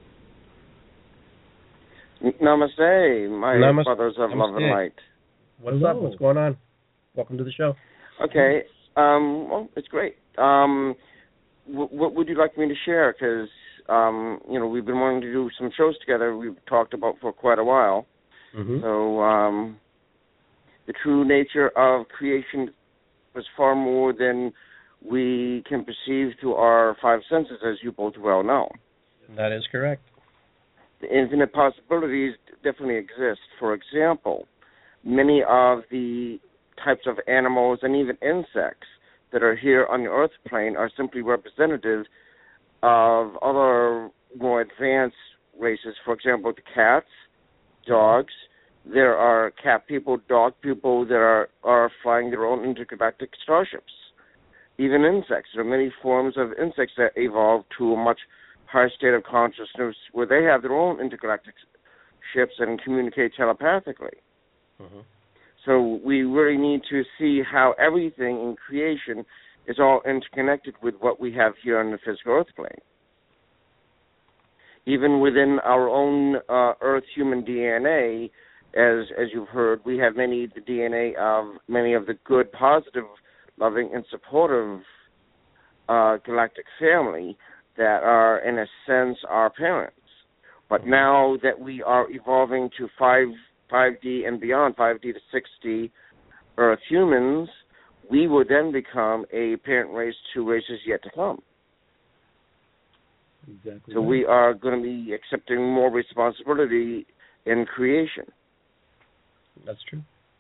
Namaste, my Namaste. brothers of Namaste. love and light. What's Hello. up? What's going on? Welcome to the show. Okay. Um, well, it's great. Um, w- what would you like me to share? Because, um, you know, we've been wanting to do some shows together we've talked about for quite a while. Mm-hmm. So um, the true nature of creation was far more than we can perceive through our five senses, as you both well know. That is correct. The infinite possibilities definitely exist. For example, many of the types of animals and even insects that are here on the Earth plane are simply representative of other more advanced races. For example, the cats, dogs. There are cat people, dog people that are, are flying their own intergalactic starships. Even insects. There are many forms of insects that evolve to a much higher state of consciousness where they have their own intergalactic ships and communicate telepathically. Mm-hmm. So we really need to see how everything in creation is all interconnected with what we have here on the physical Earth plane. Even within our own uh, Earth human D N A, as as you've heard, we have many the D N A of many of the good, positive, loving, and supportive uh, galactic family. that are, in a sense, our parents. But now that we are evolving to five, 5D and beyond, five D to six D Earth humans, we will then become a parent race to races yet to come. Exactly. So right. we are going to be accepting more responsibility in creation. That's true.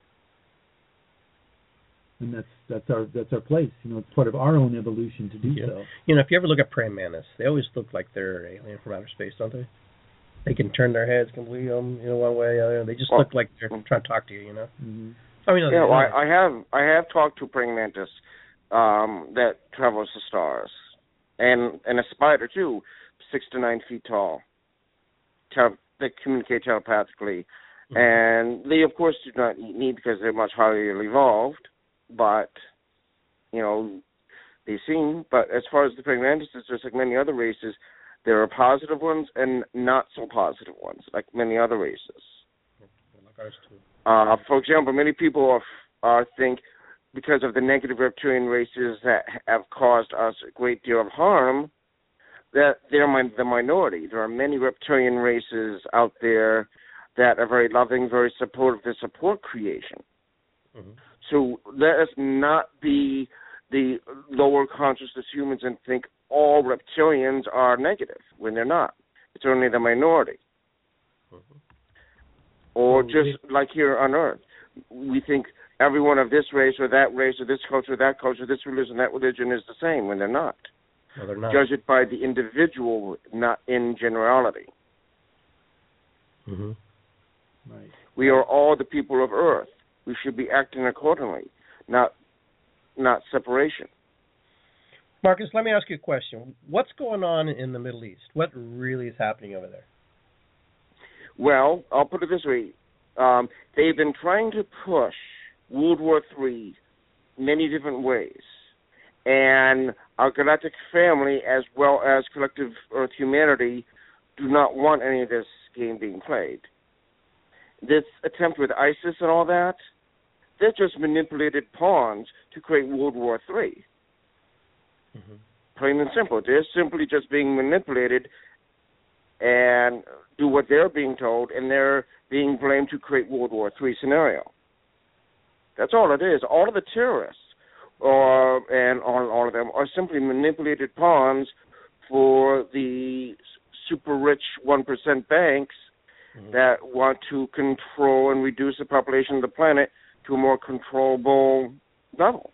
And that's that's our that's our place. You know, it's part of our own evolution to do Yeah. so. You know, if you ever look at praying mantis, they always look like they're alien from outer space, don't they? They can turn their heads completely, um, you know, one way or the other. They just well, look like they're trying to talk to you, you know. Mm-hmm. I mean, yeah, well, I, I have I have talked to praying mantis um, that travels the stars, and and a spider too, six to nine feet tall. Tele- they communicate telepathically, mm-hmm. and they of course do not eat meat because they're much higher evolved. But you know, they seem. But as far as the praying mantises, just like many other races, there are positive ones and not so positive ones, like many other races. Like ours too. Uh, for example, many people are, uh, think because of the negative reptilian races that have caused us a great deal of harm, that they're min- the minority. There are many reptilian races out there that are very loving, very supportive, that support creation. Mm-hmm. So let us not be the lower consciousness humans and think all reptilians are negative when they're not. It's only the minority. Mm-hmm. Or just like here on Earth, we think everyone of this race or that race or this culture, that culture, this religion, that religion is the same when they're not. No, they're not. Judge it by the individual, not in generality. Mm-hmm. Right. We are all the people of Earth. We should be acting accordingly, not not separation. Marcus, let me ask you a question. What's going on in the Middle East? What really is happening over there? Well, I'll put it this way. Um, they've been trying to push World War Three many different ways. And our galactic family, as well as collective Earth humanity, do not want any of this game being played. This attempt with ISIS and all that, they're just manipulated pawns to create World War Three. Mm-hmm. Plain and simple. They're simply just being manipulated and do what they're being told, and they're being blamed to create World War Three scenario. That's all it is. All of the terrorists, or and all, all of them, are simply manipulated pawns for the super rich one percent banks mm-hmm. that want to control and reduce the population of the planet to a more controllable level.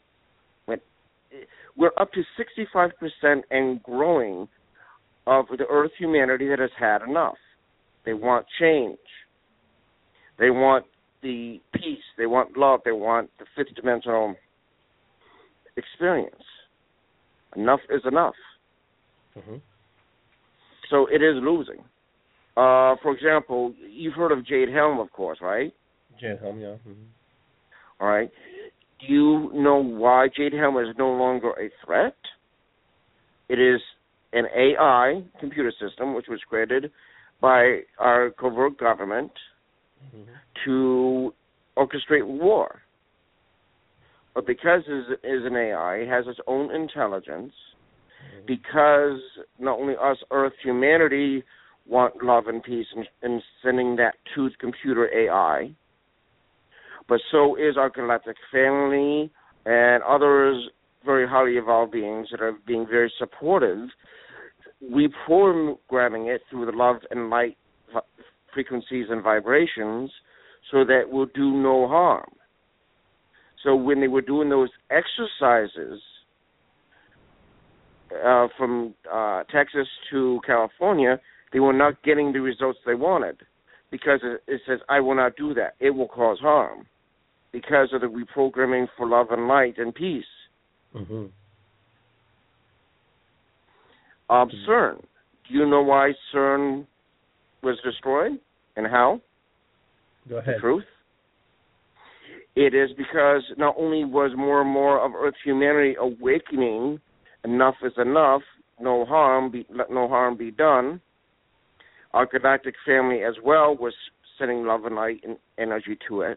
We're up to sixty-five percent and growing of the Earth humanity that has had enough. They want change. They want the peace. They want love. They want the fifth dimensional experience. Enough is enough. Mm-hmm. So it is losing. Uh, for example, you've heard of Jade Helm, of course, right? Jade Helm, yeah. Mm-hmm. All right. Do you know why Jade Helm is no longer a threat? It is an A I computer system which was created by our covert government mm-hmm. to orchestrate war. But because it is an A I, it has its own intelligence, mm-hmm. because not only us, Earth, humanity, want love and peace and, and sending that to the computer A I, but so is our galactic family and others very highly evolved beings that are being very supportive. We programming it through the love and light frequencies and vibrations so that we'll do no harm. So when they were doing those exercises uh, from uh, Texas to California, they were not getting the results they wanted because it, it says, I will not do that. It will cause harm because of the reprogramming for love and light and peace. Mm-hmm. Um, CERN. Do you know why CERN was destroyed and how? Go ahead. The truth? It is because not only was more and more of Earth humanity awakening, enough is enough, no harm be, let no harm be done. Our galactic family as well was sending love and light and energy to it.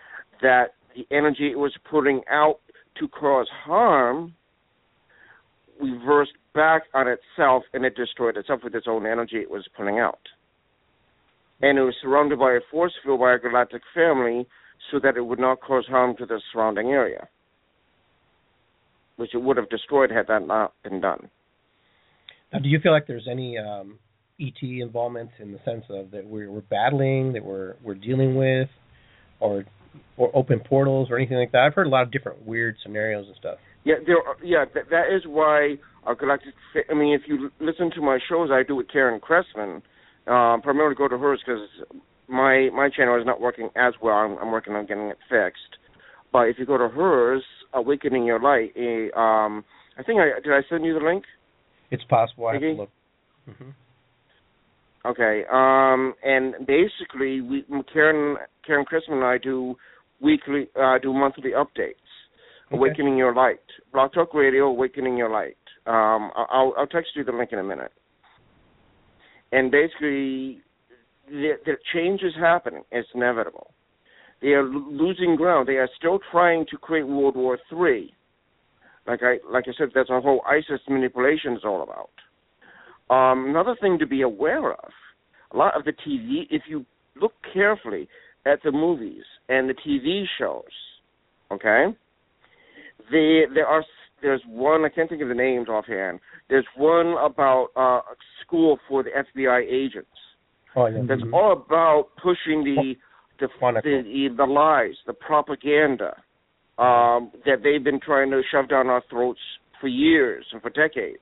That the energy it was putting out to cause harm reversed back on itself, and it destroyed itself with its own energy it was putting out. And it was surrounded by a force field by a galactic family so that it would not cause harm to the surrounding area, which it would have destroyed had that not been done. Now, do you feel like there's any um, E T involvement in the sense of that we're, we're battling, that we're we're dealing with, or or open portals or anything like that? I've heard a lot of different weird scenarios and stuff. Yeah, there. Are, yeah, that, that is why our galactic. I mean, if you listen to my shows, I do with Karen Cressman. Uh, primarily go to hers because my my channel is not working as well. I'm, I'm working on getting it fixed. But if you go to hers, Awakening Your Light, a, um, I think I did I send you the link? It's possible. I have to look. Mm-hmm. Okay. Um, and basically, we Karen Karen Christman and I do weekly, uh, do monthly updates. Okay. Awakening Your Light, Blog Talk Radio, Awakening Your Light. Um, I'll I'll text you the link in a minute. And basically, the, the change is happening. It's inevitable. They are l- losing ground. They are still trying to create World War Three. Like I like I said, that's what whole ISIS manipulation is all about. Um, another thing to be aware of, a lot of the T V, if you look carefully at the movies and the T V shows, okay, they, there are there's one, I can't think of the names offhand, there's one about uh, a school for the F B I agents. Oh, yeah. That's mm-hmm. all about pushing the the, the, the lies, the propaganda um, that they've been trying to shove down our throats for years and for decades.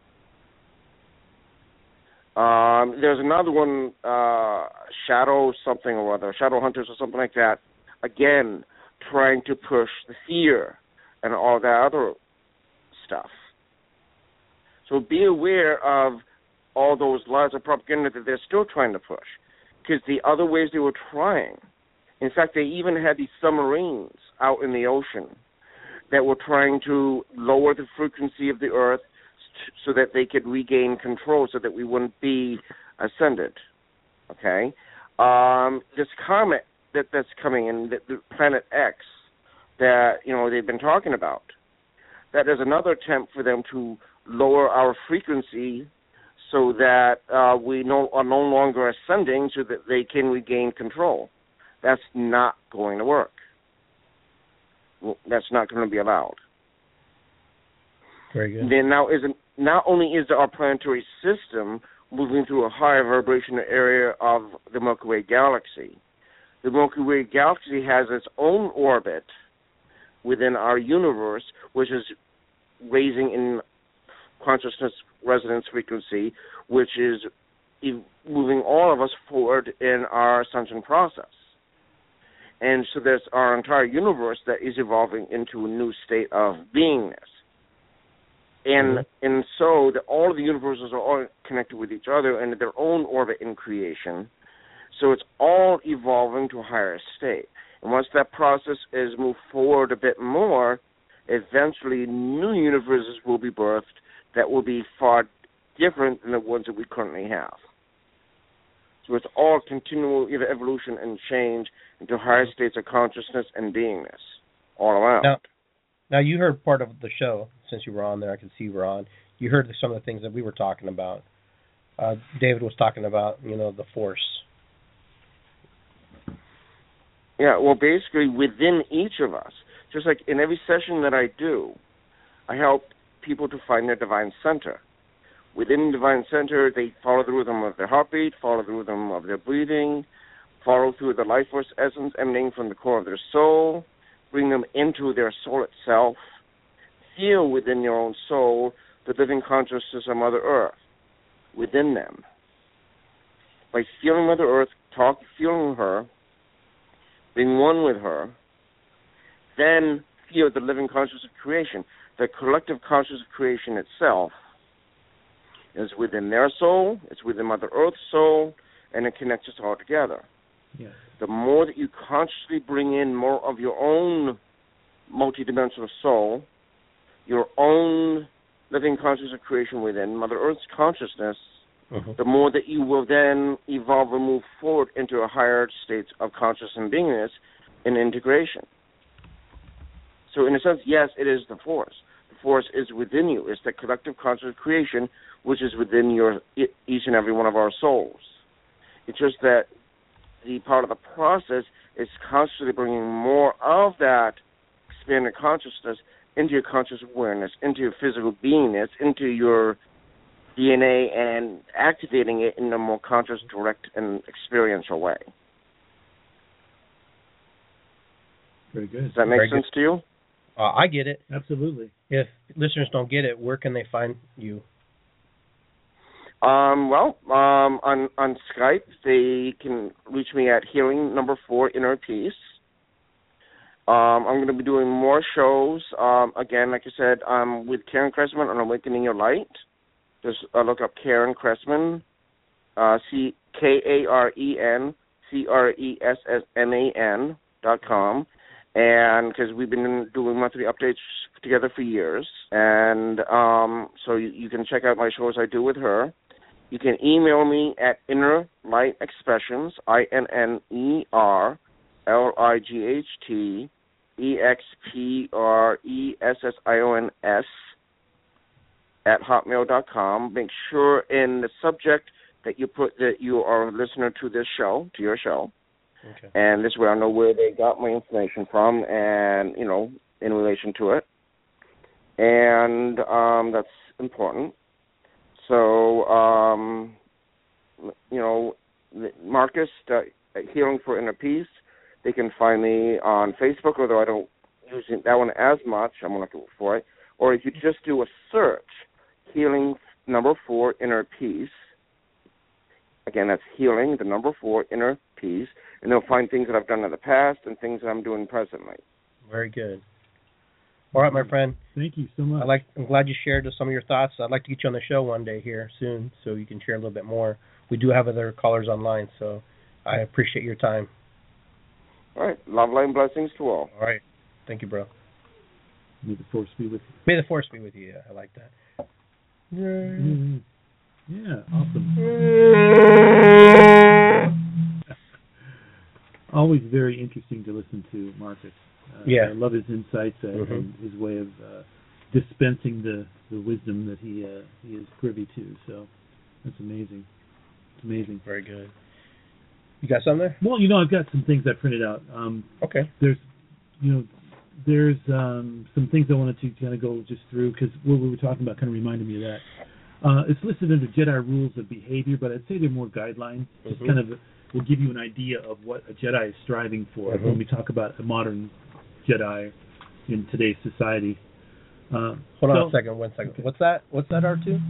Um, there's another one, uh, Shadow something or other, Shadow Hunters or something like that, again, trying to push the fear and all that other stuff. So be aware of all those lies of propaganda that they're still trying to push. Because the other ways they were trying, in fact, they even had these submarines out in the ocean that were trying to lower the frequency of the Earth so that they could regain control, so that we wouldn't be ascended. Okay, um, this comet that that's coming in, the, the Planet X, that you know they've been talking about, that is another attempt for them to lower our frequency, so that uh, we no, are no longer ascending, so that they can regain control. That's not going to work. Well, that's not going to be allowed. Very good. Then now isn't not only is our planetary system moving through a higher vibrational area of the Milky Way galaxy, the Milky Way galaxy has its own orbit within our universe, which is raising in consciousness resonance frequency, which is moving all of us forward in our ascension process. And so there's our entire universe that is evolving into a new state of beingness. And mm-hmm. and so the, all of the universes are all connected with each other in their own orbit in creation. So it's all evolving to a higher state. And once that process is moved forward a bit more, eventually new universes will be birthed that will be far different than the ones that we currently have. So it's all continual evolution and change into higher states of consciousness and beingness all around. Now, now you heard part of the show, since you were on there, I can see you were on. You heard some of the things that we were talking about. Uh, David was talking about, you know, the Force. Yeah, well, basically within each of us, just like in every session that I do, I help people to find their divine center. Within the divine center, they follow the rhythm of their heartbeat, follow the rhythm of their breathing, follow through the life force essence emanating from the core of their soul, bring them into their soul itself, feel within their own soul the living consciousness of Mother Earth within them. By feeling Mother Earth, talk, feeling her, being one with her, then feel the living consciousness of creation. The collective consciousness of creation itself is within their soul, it's within Mother Earth's soul, and it connects us all together. Yes. The more that you consciously bring in more of your own multidimensional soul, your own living consciousness of creation within Mother Earth's consciousness, uh-huh. the more that you will then evolve and move forward into a higher state of consciousness and beingness and integration. So in a sense, yes, it is the Force. The force is within you. It's the collective conscious creation which is within your each and every one of our souls. It's just that the part of the process is constantly bringing more of that expanded consciousness into your conscious awareness, into your physical beingness, into your D N A, and activating it in a more conscious, direct, and experiential way. Very good. Does that make Very sense good. to you? Uh, I get it. Absolutely. If listeners don't get it, where can they find you? Um, well, um, on on Skype, they can reach me at healing number four inner peace. Um, I'm going to be doing more shows. Um, again, like I said, um, with Karen Cressman on Awakening Your Light. Just uh, look up Karen Cressman, uh, C K A R E N C R E S S M A N dot com. And because we've been doing monthly updates together for years. And um, so you, you can check out my shows I do with her. You can email me at Inner Light Expressions, I N N E R L I G H T E X P R E S S I O N S at hotmail dot com. Make sure in the subject that you put that you are a listener to this show, to your show. Okay. And this way I know where they got my information from and, you know, in relation to it. And um, that's important. So, um, you know, Marcus, uh, Healing for Inner Peace, they can find me on Facebook, although I don't use that one as much. I'm going to look for it. Or if you just do a search, Healing number four Inner Peace. Again, that's Healing, the number four Inner Peace. And they'll find things that I've done in the past and things that I'm doing presently. Very good. All right, my friend. Thank you so much. I like. I'm glad you shared some of your thoughts. I'd like to get you on the show one day here soon, so you can share a little bit more. We do have other callers online, so I appreciate your time. All right. Love, light, and blessings to all. All right. Thank you, bro. May the force be with you. May the force be with you. Yeah, I like that. Yeah, yeah, awesome. Always very interesting to listen to Marcus. Uh, yeah. I love his insights uh, mm-hmm. and his way of uh, dispensing the, the wisdom that he uh, he is privy to. So that's amazing. It's amazing. Very good. You got something there? Well, you know, I've got some things I printed out. Um, okay. There's, you know, there's um, some things I wanted to kind of go just through because what we were talking about kind of reminded me of that. Uh, it's listed under Jedi Rules of Behavior, but I'd say they're more guidelines. Mm-hmm. Just kind of will give you an idea of what a Jedi is striving for mm-hmm. when we talk about a modern Jedi in today's society. Uh, Hold on so, a second, one second. Okay. What's that? What's that, R two?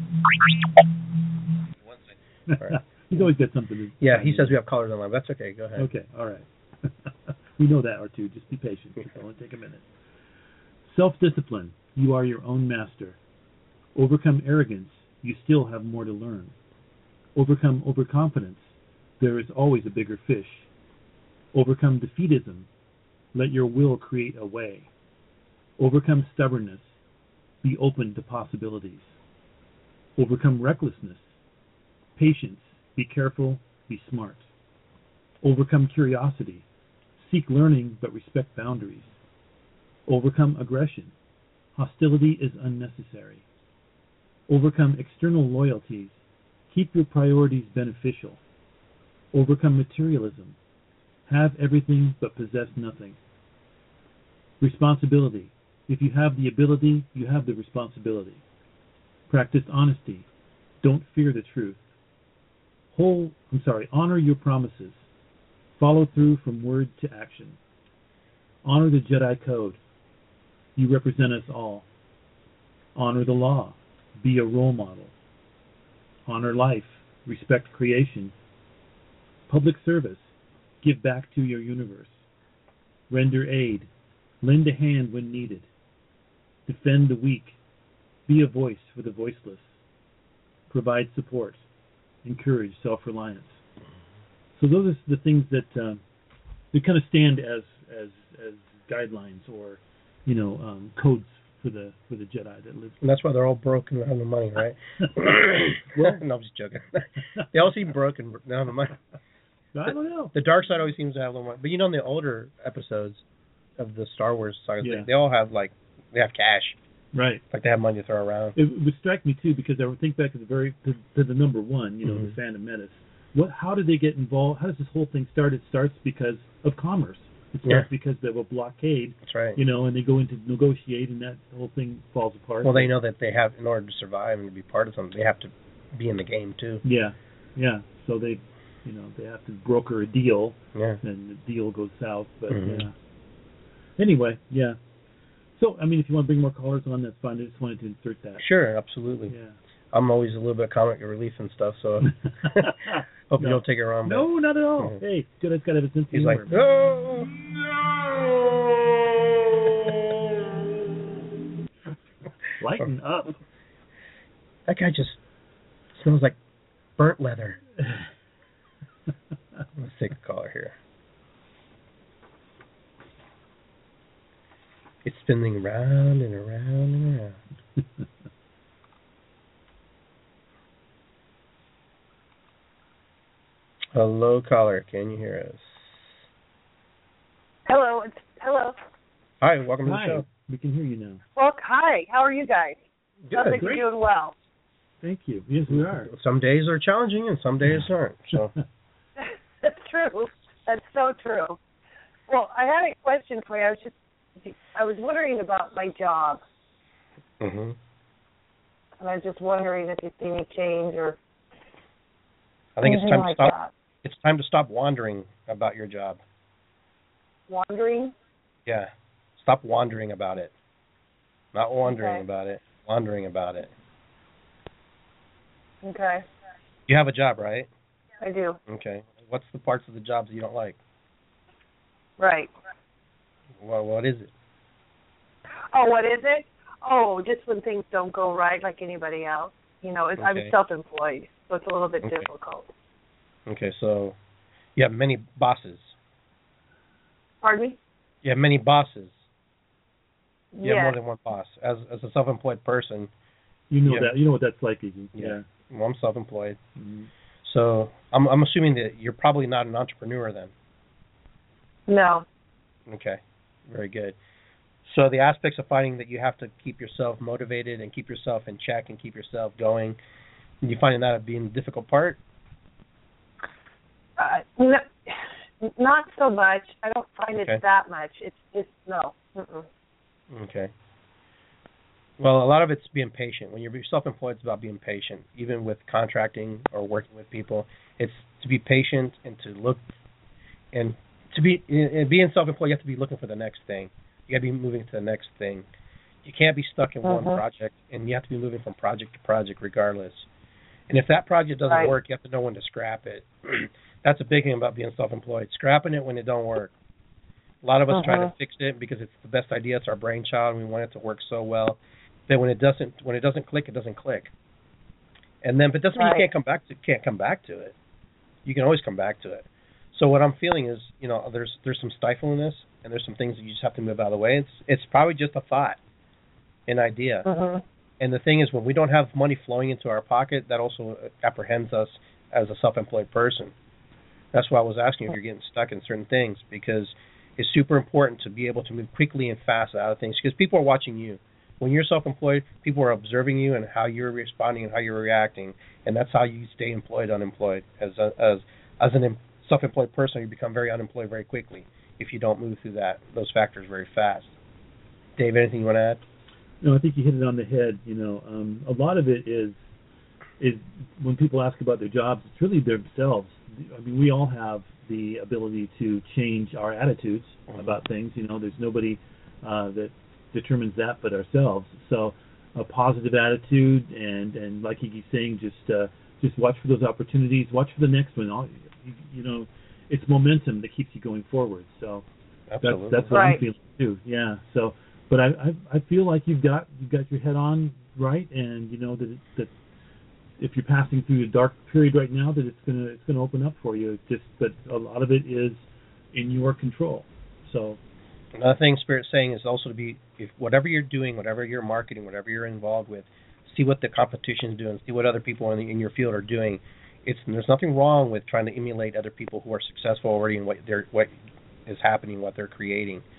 One second. All right. He's always got something to Yeah, he says we have callers online. That's okay. Go ahead. Okay, all right. We know that, R two. Just be patient. It'll only take a minute. Self-discipline. You are your own master. Overcome arrogance. You still have more to learn. Overcome overconfidence. There is always a bigger fish. Overcome defeatism. Let your will create a way. Overcome stubbornness. Be open to possibilities. Overcome recklessness. Patience. Be careful. Be smart. Overcome curiosity. Seek learning but respect boundaries. Overcome aggression. Hostility is unnecessary. Overcome external loyalties. Keep your priorities beneficial. Overcome materialism. Have everything but possess nothing. Responsibility. If you have the ability, you have the responsibility. Practice honesty. Don't fear the truth. Whole, I'm sorry, honor your promises. Follow through from word to action. Honor the Jedi Code. You represent us all. Honor the law. Be a role model. Honor life. Respect creation. Public service. Give back to your universe. Render aid. Lend a hand when needed. Defend the weak. Be a voice for the voiceless. Provide support. Encourage self-reliance. So those are the things that uh, they kind of stand as as as guidelines or you know um, codes for the for the Jedi that live. And that's why they're all broken and have no money, right? Well, no, I'm just joking. They all seem broken, but they have no money. I don't know. The dark side always seems to have no money, but you know, in the older episodes of the Star Wars saga, Yeah. they all have like they have cash. Right. Like they have money to throw around. It would strike me too, because I would think back to the very to, to the number one, you know, mm-hmm. the Phantom Menace. What? How did they get involved? How does this whole thing start? It starts because of commerce. It starts yeah. because they have a blockade. That's right. You know, and they go into negotiate, and that whole thing falls apart. Well, they know that they have, in order to survive and to be part of something, they have to be in the game too. Yeah, yeah. So they, you know, they have to broker a deal. Yeah. And the deal goes south. But mm-hmm. yeah. Anyway, yeah. So, I mean, if you want to bring more callers on, that's fine. I just wanted to insert that. Sure, absolutely. Yeah. I'm always a little bit comic relief and stuff, so hope no. you don't take it wrong. No, but, not at all. Mm-hmm. Hey, good. It's got to have a sense of He's humor. like, no, no. Lighten up. That guy just smells like burnt leather. Let's take a caller here. It's spinning round and around and around. Hello, caller. Can you hear us? Hello. It's, hello. Hi. Welcome hi. to the show. We can hear you now. Well, hi. How are you guys? Good. Sounds like Great. you're doing well. Thank you. Yes, we are. Some days are challenging and some days aren't. So. That's true. That's so true. Well, I had a question for you. I was just, I was wondering about my job. Mm-hmm. And I was just wondering if you see any change or. I think it's time like to stop. That. It's time to stop wandering about your job. Wandering? Yeah. Stop wandering about it. Not wondering Okay. about it. Wandering about it. Okay. You have a job, right? I do. Okay. What's the parts of the job that you don't like? Right. Well, what is it? Oh, what is it? Oh, just when things don't go right like anybody else. You know, it's, I'm Okay. self-employed, so it's a little bit Okay. difficult. Okay, so you have many bosses. Pardon me? You have many bosses. You Yes. have more than one boss. As as a self-employed person, You know Yeah. that. You know what that's like, Iggy. Yeah. Yeah. well, I'm self-employed. Mm-hmm. So I'm I'm assuming that you're probably not an entrepreneur then. No. Okay, very good. So the aspects of finding that you have to keep yourself motivated and keep yourself in check and keep yourself going, you finding that being the difficult part? Uh, no, not so much. I don't find Okay. it that much. It's just no. Mm-mm. Okay. Well, a lot of it's being patient. When you're self-employed, it's about being patient. Even with contracting or working with people, it's to be patient and to look and to be in being self-employed. You have to be looking for the next thing. You got to be moving to the next thing. You can't be stuck in Mm-hmm. one project, and you have to be moving from project to project regardless. And if that project doesn't Right. work, you have to know when to scrap it. That's a big thing about being self-employed. Scrapping it when it don't work. A lot of us try to Mhm. fix it because it's the best idea. It's our brainchild, and we want it to work so well. That when it doesn't, when it doesn't click, it doesn't click. And then, but doesn't mean Right. you can't come back to can't come back to it. You can always come back to it. So what I'm feeling is, you know, there's there's some stiflingness, and there's some things that you just have to move out of the way. It's it's probably just a thought, an idea. Mm-hmm. And the thing is, when we don't have money flowing into our pocket, that also apprehends us as a self-employed person. That's why I was asking if you're getting stuck in certain things, because it's super important to be able to move quickly and fast out of things, because people are watching you. When you're self-employed, people are observing you and how you're responding and how you're reacting, and that's how you stay employed, unemployed. As a, as as an em- self-employed person, you become very unemployed very quickly if you don't move through that those factors very fast. Dave, anything you want to add? No, I think you hit it on the head. You know, um, a lot of it is is when people ask about their jobs, it's really themselves. I mean, we all have the ability to change our attitudes Mm-hmm. about things. You know, there's nobody uh, that determines that but ourselves. So, a positive attitude, and and like Iggy's saying, just uh, just watch for those opportunities. Watch for the next one. All, you, you know, it's momentum that keeps you going forward. So Absolutely. that's that's what Right. I'm feeling too. Yeah. So. But I, I I feel like you've got you've got your head on right, and you know that it, that if you're passing through a dark period right now, that it's gonna it's gonna open up for you. It's just but a lot of it is in your control. So another thing Spirit's saying is also to be, if whatever you're doing, whatever you're marketing, whatever you're involved with, see what the competition's doing, see what other people in, the, in your field are doing. It's there's nothing wrong with trying to emulate other people who are successful already in what they're what is happening, what they're creating.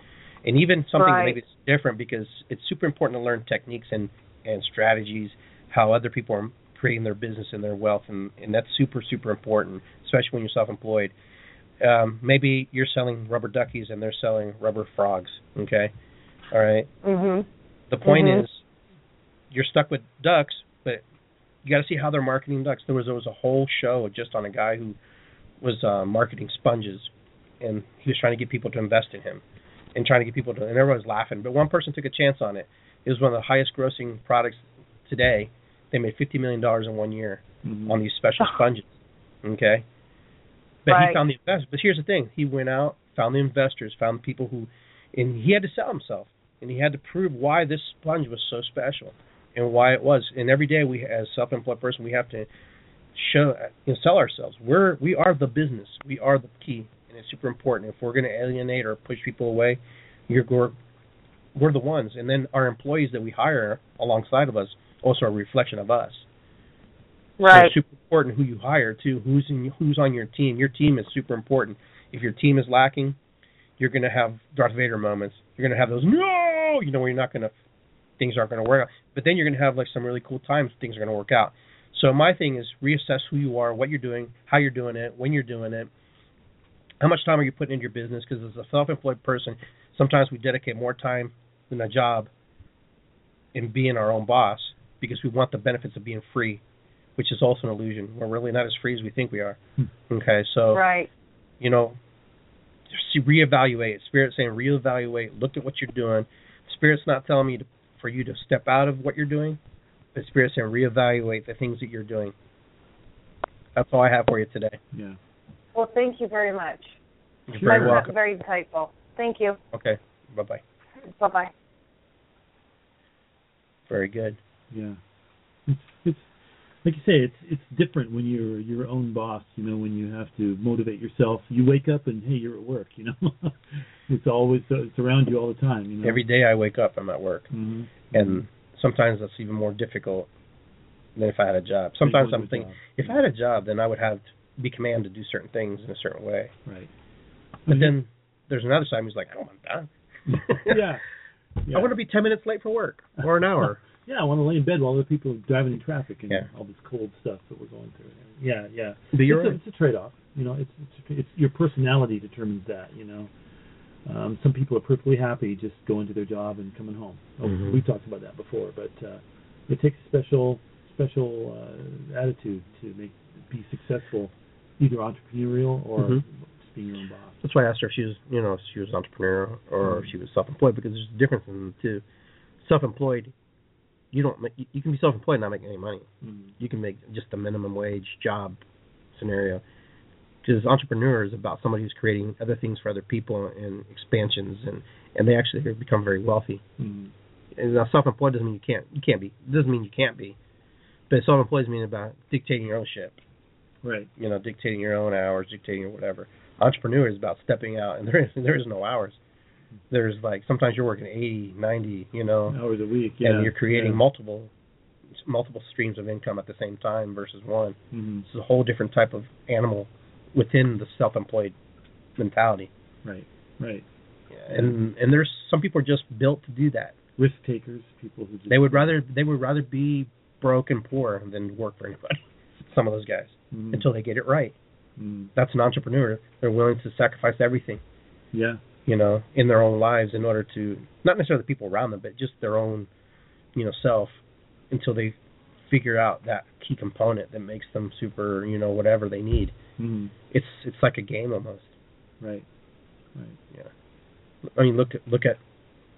And even something right. that maybe it's different because it's super important to learn techniques and, and strategies, how other people are creating their business and their wealth, and, and that's super, super important, especially when you're self-employed. Um, maybe you're selling rubber duckies and they're selling rubber frogs, okay? All right? Mm-hmm. The point mm-hmm. is you're stuck with ducks, but you got to see how they're marketing ducks. There was, there was a whole show just on a guy who was uh, marketing sponges, and he was trying to get people to invest in him and trying to get people to, and everyone was laughing. But one person took a chance on it. It was one of the highest grossing products today. They made fifty million dollars in one year mm-hmm. on these special sponges, okay? But right. he found the investors. But here's the thing. He went out, found the investors, found the people who, and he had to sell himself. And he had to prove why this sponge was so special and why it was. And every day we, as a self-employed person, we have to show, you know, sell ourselves. We're, we are the business. We are the key. And it's super important. If we're going to alienate or push people away, you're, we're, we're the ones. And then our employees that we hire alongside of us also are a reflection of us. Right. So it's super important who you hire, too, who's in, who's on your team. Your team is super important. If your team is lacking, you're going to have Darth Vader moments. You're going to have those, no, you know, where you're not going to, things aren't going to work out. But then you're going to have, like, some really cool times things are going to work out. So my thing is reassess who you are, what you're doing, how you're doing it, when you're doing it. How much time are you putting into your business? Because as a self-employed person, sometimes we dedicate more time than a job in being our own boss because we want the benefits of being free, which is also an illusion. We're really not as free as we think we are. Okay, so, right. you know, just reevaluate. Spirit's saying reevaluate, look at what you're doing. Spirit's not telling me to, for you to step out of what you're doing, but Spirit's saying reevaluate the things that you're doing. That's all I have for you today. Yeah. Well, thank you very much. You're very That's welcome. Very insightful. Thank you. Okay. Bye-bye. Bye-bye. Very good. Yeah. It's, it's like you say, it's it's different when you're your own boss, you know, when you have to motivate yourself. You wake up and, hey, you're at work, you know. It's always, it's around you all the time, you know. Every day I wake up, I'm at work. Mm-hmm. And sometimes that's even more difficult than if I had a job. Sometimes I'm thinking, if I had a job, then I would have to be commanded to do certain things in a certain way. Right. But mm-hmm. then there's another side who's like, I don't want that. yeah. yeah. I want to be ten minutes late for work or an hour. Yeah, I want to lay in bed while other people are driving in traffic and yeah. all this cold stuff that we're going through. Yeah, yeah. But you're it's, right. a, it's a trade-off. You know, it's, it's it's your personality determines that. You know, um, some people are perfectly happy just going to their job and coming home. Oh, mm-hmm. We've talked about that before, but uh, it takes a special special uh, attitude to make be successful, either entrepreneurial or mm-hmm. just being your own boss. That's why I asked her if she was, you know, if she was an entrepreneur or mm-hmm. if she was self-employed, because there's a difference in the two. Self-employed, you don't make, you can be self-employed and not make any money. Mm-hmm. You can make just a minimum wage job scenario. Because entrepreneur is about somebody who's creating other things for other people and expansions, and, and they actually become very wealthy. Mm-hmm. And now self-employed doesn't mean you can't you can't be. It doesn't mean you can't be. But self-employed means about dictating your own ship. Right. You know, dictating your own hours, dictating whatever. Entrepreneur is about stepping out, and there is there is no hours. There's like sometimes you're working eighty, ninety, you know, hours a week, yeah. and you're creating yeah. multiple multiple streams of income at the same time versus one. Mm-hmm. It's a whole different type of animal within the self-employed mentality. Right. Right. Yeah, and and there's some people are just built to do that. Risk takers, people who just they would rather they would rather be broke and poor than work for anybody. Some of those guys mm-hmm. until they get it right. Mm-hmm. That's an entrepreneur. They're willing to sacrifice everything. Yeah. You know, in their own lives in order to, not necessarily the people around them, but just their own, you know, self, until they figure out that key component that makes them super, you know, whatever they need. Mm-hmm. It's it's like a game almost. Right. Right. Yeah. I mean, look at look at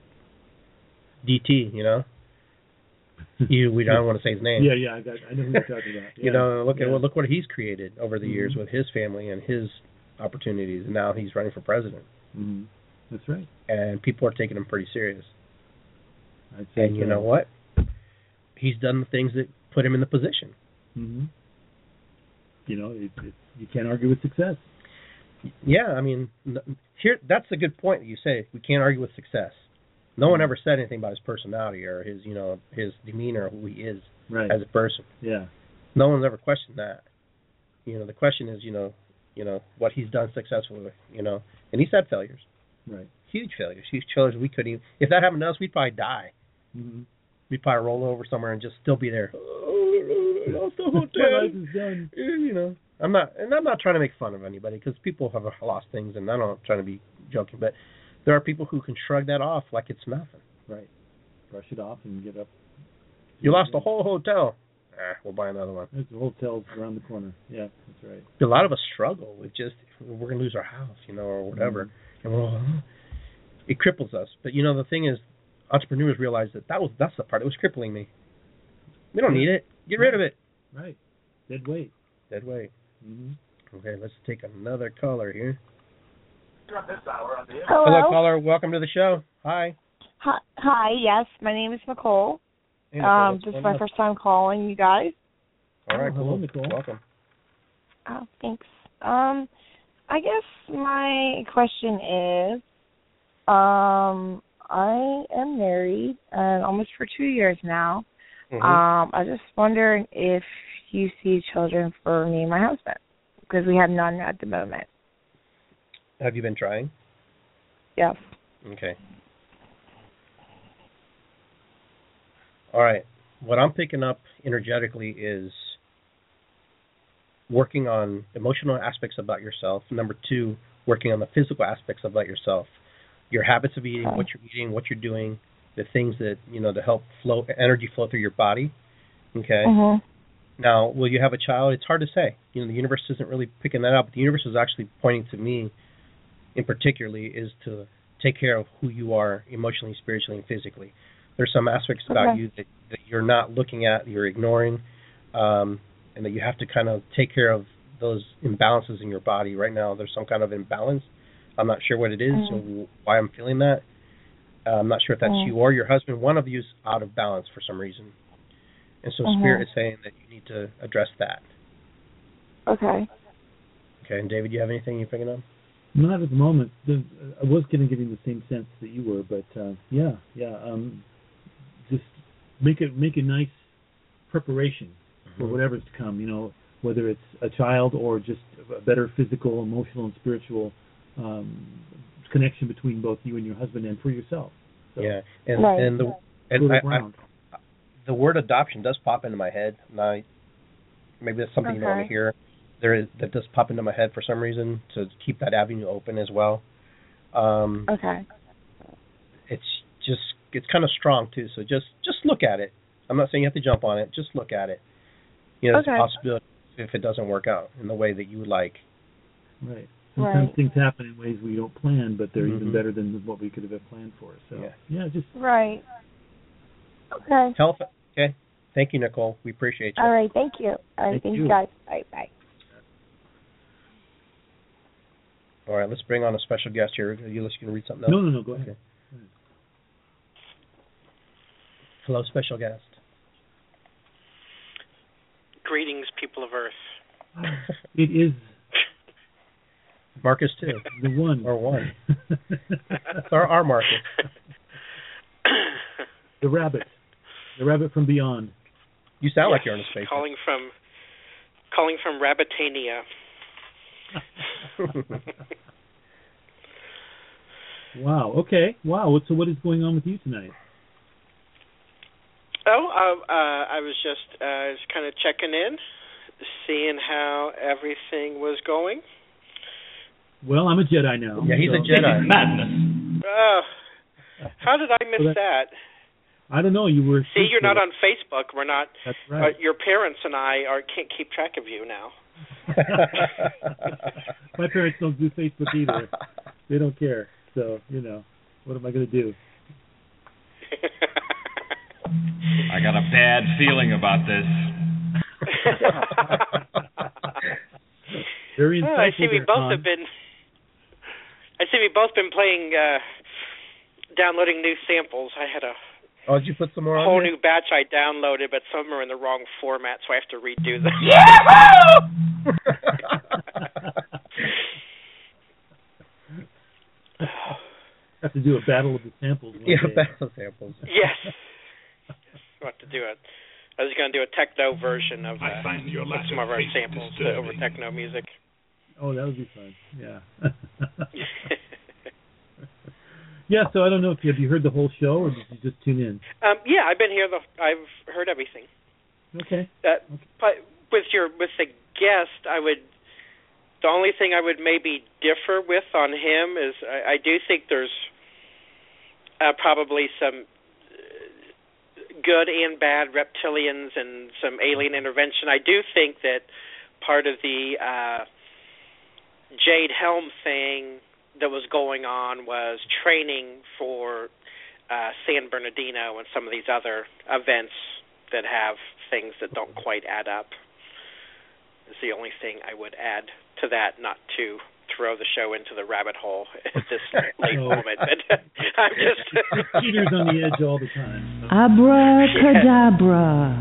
D T. You know, you we don't want to say his name. Yeah, yeah, I got, I know who you're talking about. Yeah. You know, look yeah. at well, look what he's created over the mm-hmm. years with his family and his opportunities, and now he's running for president. Mm-hmm. That's right. And people are taking him pretty serious. I'd say and so. you know what? He's done the things that put him in the position. Mm-hmm. You know, it, it, you can't argue with success. Yeah, I mean, here that's a good point that you say. We can't argue with success. No mm-hmm. one ever said anything about his personality or his, you know, his demeanor or who he is right. as a person. Yeah. No one's ever questioned that. You know, the question is, you know, you know what he's done successfully. You know, and he's had failures. Right. huge failures, huge failures. We couldn't even, if that happened to us, we'd probably die. Mm-hmm. We'd probably roll over somewhere and just still be there. Oh, I lost the hotel. My life is done. You know, I'm not, and I'm not trying to make fun of anybody because people have lost things, and I'm not trying to be joking, but there are people who can shrug that off like it's nothing. Right. Brush it off and get up. You lost the whole hotel. Ah, we'll buy another one. There's the hotel's around the corner. Yeah, that's right. A lot of us struggle with just, we're going to lose our house, you know, or whatever. Mm-hmm. And we're all, oh. It cripples us. But, you know, the thing is, entrepreneurs realize that, that was that's the part that was crippling me. We don't need it. Get rid of it. Right. Dead weight. Dead weight. Mm-hmm. Okay, let's take another caller here. Hello? Hello, caller. Welcome to the show. Hi. Hi. Hi. Yes, my name is Nicole. Hey, Nicole, um, this is my first time calling you guys. All right, oh, hello, Nicole. Welcome. Oh, thanks. Um, I guess my question is, um, I am married and almost for two years now. Mm-hmm. Um, I just wondering if you see children for me and my husband, because we have none at the moment. Have you been trying? Yes. Okay. All right. What I'm picking up energetically is working on emotional aspects about yourself. Number two, working on the physical aspects about yourself. Your habits of eating, what you're eating, what you're doing, the things that, you know, to help flow, energy flow through your body. Okay? Mm-hmm. Now, will you have a child? It's hard to say. You know, the universe isn't really picking that up. But the universe is actually pointing to me, in particularly, is to take care of who you are emotionally, spiritually, and physically. There's some aspects about okay. you that, that you're not looking at, you're ignoring, um, and that you have to kind of take care of those imbalances in your body. Right now, there's some kind of imbalance. I'm not sure what it is mm-hmm. or why I'm feeling that. Uh, I'm not sure if that's mm-hmm. you or your husband. One of you is out of balance for some reason. And so mm-hmm. Spirit is saying that you need to address that. Okay. Okay, and David, do you have anything you're picking up? Not at the moment. The, I was getting getting the same sense that you were, but uh, yeah, yeah. Um, just make it make a nice preparation mm-hmm. for whatever's to come. You know, whether it's a child or just a better physical, emotional, and spiritual um, connection between both you and your husband, and for yourself. So, yeah, and right. and the and I, I, the word adoption does pop into my head. Now, maybe that's something okay. you don't want to hear. There is that does pop into my head for some reason to keep that avenue open as well. Um, okay. It's just it's kind of strong too. So just just look at it. I'm not saying you have to jump on it. Just look at it. You know, okay. it's a possibility if it doesn't work out in the way that you would like. Right. Sometimes right. things happen in ways we don't plan, but they're mm-hmm. even better than what we could have planned for. So yeah, yeah just right. Okay. Health. Okay. Thank you, Nicole. We appreciate you. All right. Thank you. All right. Thank Thank you. you guys. Bye. Bye. All right, let's bring on a special guest here. Are you just going to read something else? No, no, no, go ahead. Okay. Hello, special guest. Greetings, people of Earth. It is Marcus, too. The one. Or one. It's our, our Marcus. The rabbit. The rabbit from beyond. You sound yes, like you're in a space. Calling from, calling from Rabbitania. Wow. Okay. Wow. So what is going on with you tonight? Oh, uh, uh, I was just uh, just kind of checking in, seeing how everything was going. Well, I'm a Jedi now. Yeah, he's so. a Jedi. Madness. Oh, how did I miss well, that, that? I don't know. You were. See, you're not on Facebook. We're not. That's right. Uh, your parents and I are can't keep track of you now. My parents don't do Facebook either. They don't care. So, you know, what am I going to do? I got a bad feeling about this. Very insightful. Oh, I see we there, both Tom. have been. I see we both been playing, uh, downloading new samples. I had a oh, did you put some more whole on new batch I downloaded, but some are in the wrong format, so I have to redo them. Have to do a battle of the samples. One yeah, day. battle of samples. Yes. We'll have to do it. I was going to do a techno version of uh, find your lack some of of our faith samples to, over techno music. Oh, that would be fun. Yeah. Yeah, so I don't know if you have you heard the whole show or did you just tune in? Um, yeah, I've been here. The I've heard everything. Okay. Uh, okay. But with your with the guest, I would. The only thing I would maybe differ with on him is I, I do think there's uh, probably some good and bad reptilians and some alien intervention. I do think that part of the uh, Jade Helm thing that was going on was training for uh, San Bernardino and some of these other events that have things that don't quite add up. Is the only thing I would add to that, not to throw the show into the rabbit hole at this late Oh. moment. But I'm just Peter's on the edge all the time. Abracadabra.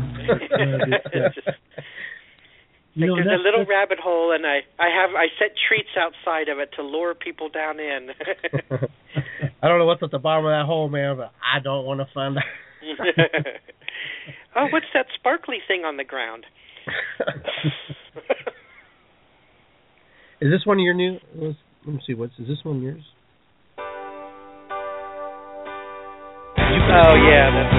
You know, There's that's, a little that's, rabbit hole, and I, I have I set treats outside of it to lure people down in. I don't know what's at the bottom of that hole, man, but I don't want to find out. Oh, what's that sparkly thing on the ground? Is this one of your new? Let me see. What's is this one yours? Oh yeah. That's...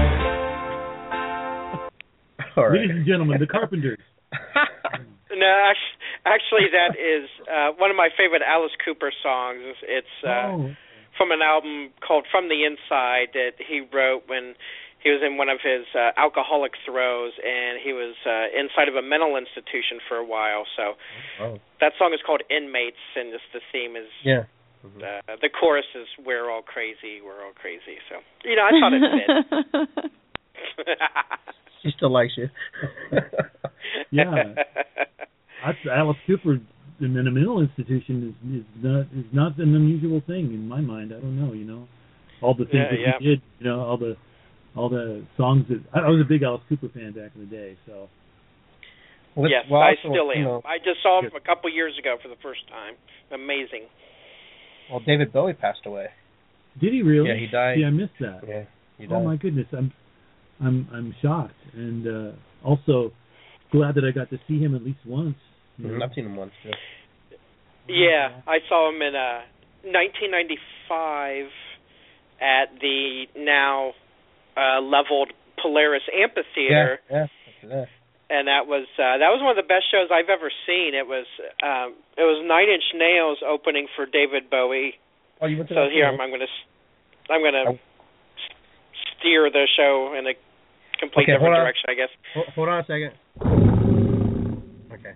All right. Ladies and gentlemen, the Carpenters. No, actually, that is uh, one of my favorite Alice Cooper songs. It's uh, oh. from an album called From the Inside that he wrote when he was in one of his uh, alcoholic throes, and he was uh, inside of a mental institution for a while. So oh. that song is called Inmates, and just the theme is yeah. Mm-hmm. uh, the chorus is "We're all crazy, we're all crazy." So you know, I thought it fit. She still likes you. Yeah, that's Alice Cooper in a mental institution is, is not is not an unusual thing in my mind. I don't know, you know, all the things yeah, that yeah. he did, you know, all the all the songs that I was a big Alice Cooper fan back in the day. So well, yes, well, I also, still am. You know, I just saw him a couple years ago for the first time. Amazing. Well, David Bowie passed away. Did he really? Yeah, he died. Yeah, I missed that. Yeah, he died. Oh my goodness, I'm I'm I'm shocked, and uh, also glad that I got to see him at least once. Mm-hmm. I've seen him once too. Yeah, I saw him in uh, nineteen ninety-five at the now uh, leveled Polaris Amphitheater. Yeah, yeah, that's and that was uh, that was one of the best shows I've ever seen. It was um, it was Nine Inch Nails opening for David Bowie. Oh, you went to so that here too? I'm, I'm going to I'm going to steer the show in a complete okay, different hold direction, on. I guess. Hold, hold on a second. Okay.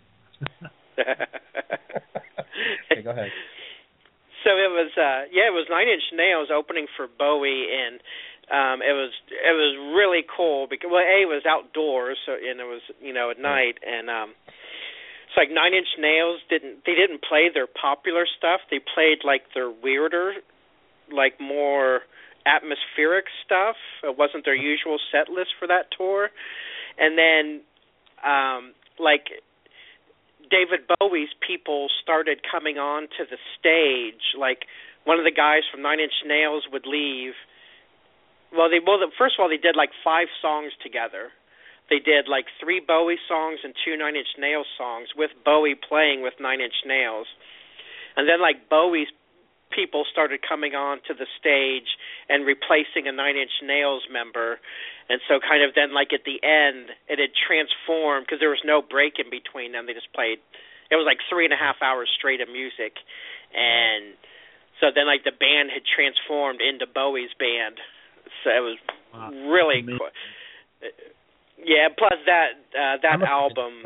Okay, go ahead. So it was, uh, yeah, it was Nine Inch Nails opening for Bowie, and um, it was it was really cool because well, a it was outdoors, so and it was you know at night, and um, it's like Nine Inch Nails didn't they didn't play their popular stuff, they played like their weirder, like more atmospheric stuff. It wasn't their usual set list for that tour, and then um, like. David Bowie's people started coming on to the stage. Like one of the guys from Nine Inch Nails would leave. Well, they well first of all they did like five songs together. They did like three Bowie songs and two Nine Inch Nails songs with Bowie playing with Nine Inch Nails. And then like Bowie's people started coming on to the stage and replacing a Nine Inch Nails member. And so kind of then like at the end, it had transformed because there was no break in between them. They just played, it was like three and a half hours straight of music. And so then like the band had transformed into Bowie's band. So it was wow. really cool. Yeah, plus that uh, that I album.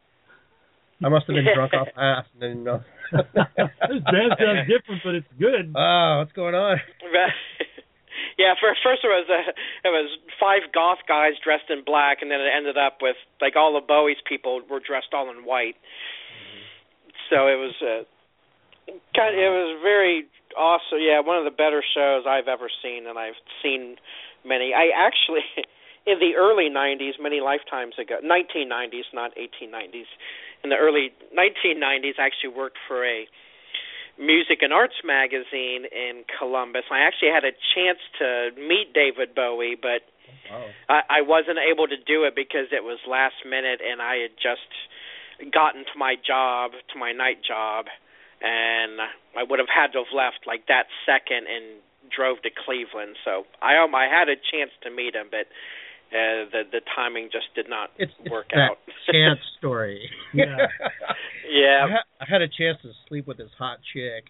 I must have been drunk off ass and didn't know. This band sounds different, but it's good. Oh, what's going on? Yeah, for first it was a, it was five goth guys dressed in black, and then it ended up with like all of Bowie's people were dressed all in white. Mm-hmm. So it was uh, kind of, it was very awesome. Yeah, one of the better shows I've ever seen, and I've seen many. I actually in the early nineties, many lifetimes ago, nineteen nineties, not eighteen nineties. In the early nineteen nineties, I actually worked for a music and arts magazine in Columbus. I actually had a chance to meet David Bowie, but wow. I, I wasn't able to do it because it was last minute, and I had just gotten to my job, to my night job, and I would have had to have left like that second and drove to Cleveland. So I um, I had a chance to meet him, but uh, the the timing just did not it's, work it's that out. Chance story. Yeah. Yeah. I, ha- I had a chance to sleep with this hot chick.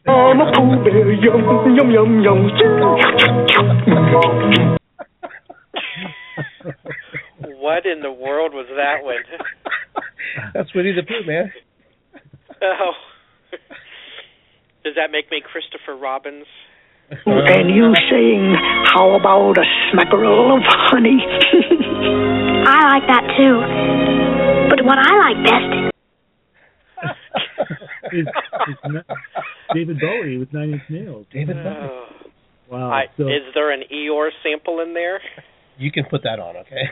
What in the world was that one? That's Winnie the Pooh, man. Oh. Does that make me Christopher Robbins? And you saying, how about a smackerel of honey? I like that too. But what I like best is, is not, David Bowie with Nine Inch Nails. David Uh, Bowie. Wow. I, so, is there an Eeyore sample in there? You can put that on, okay?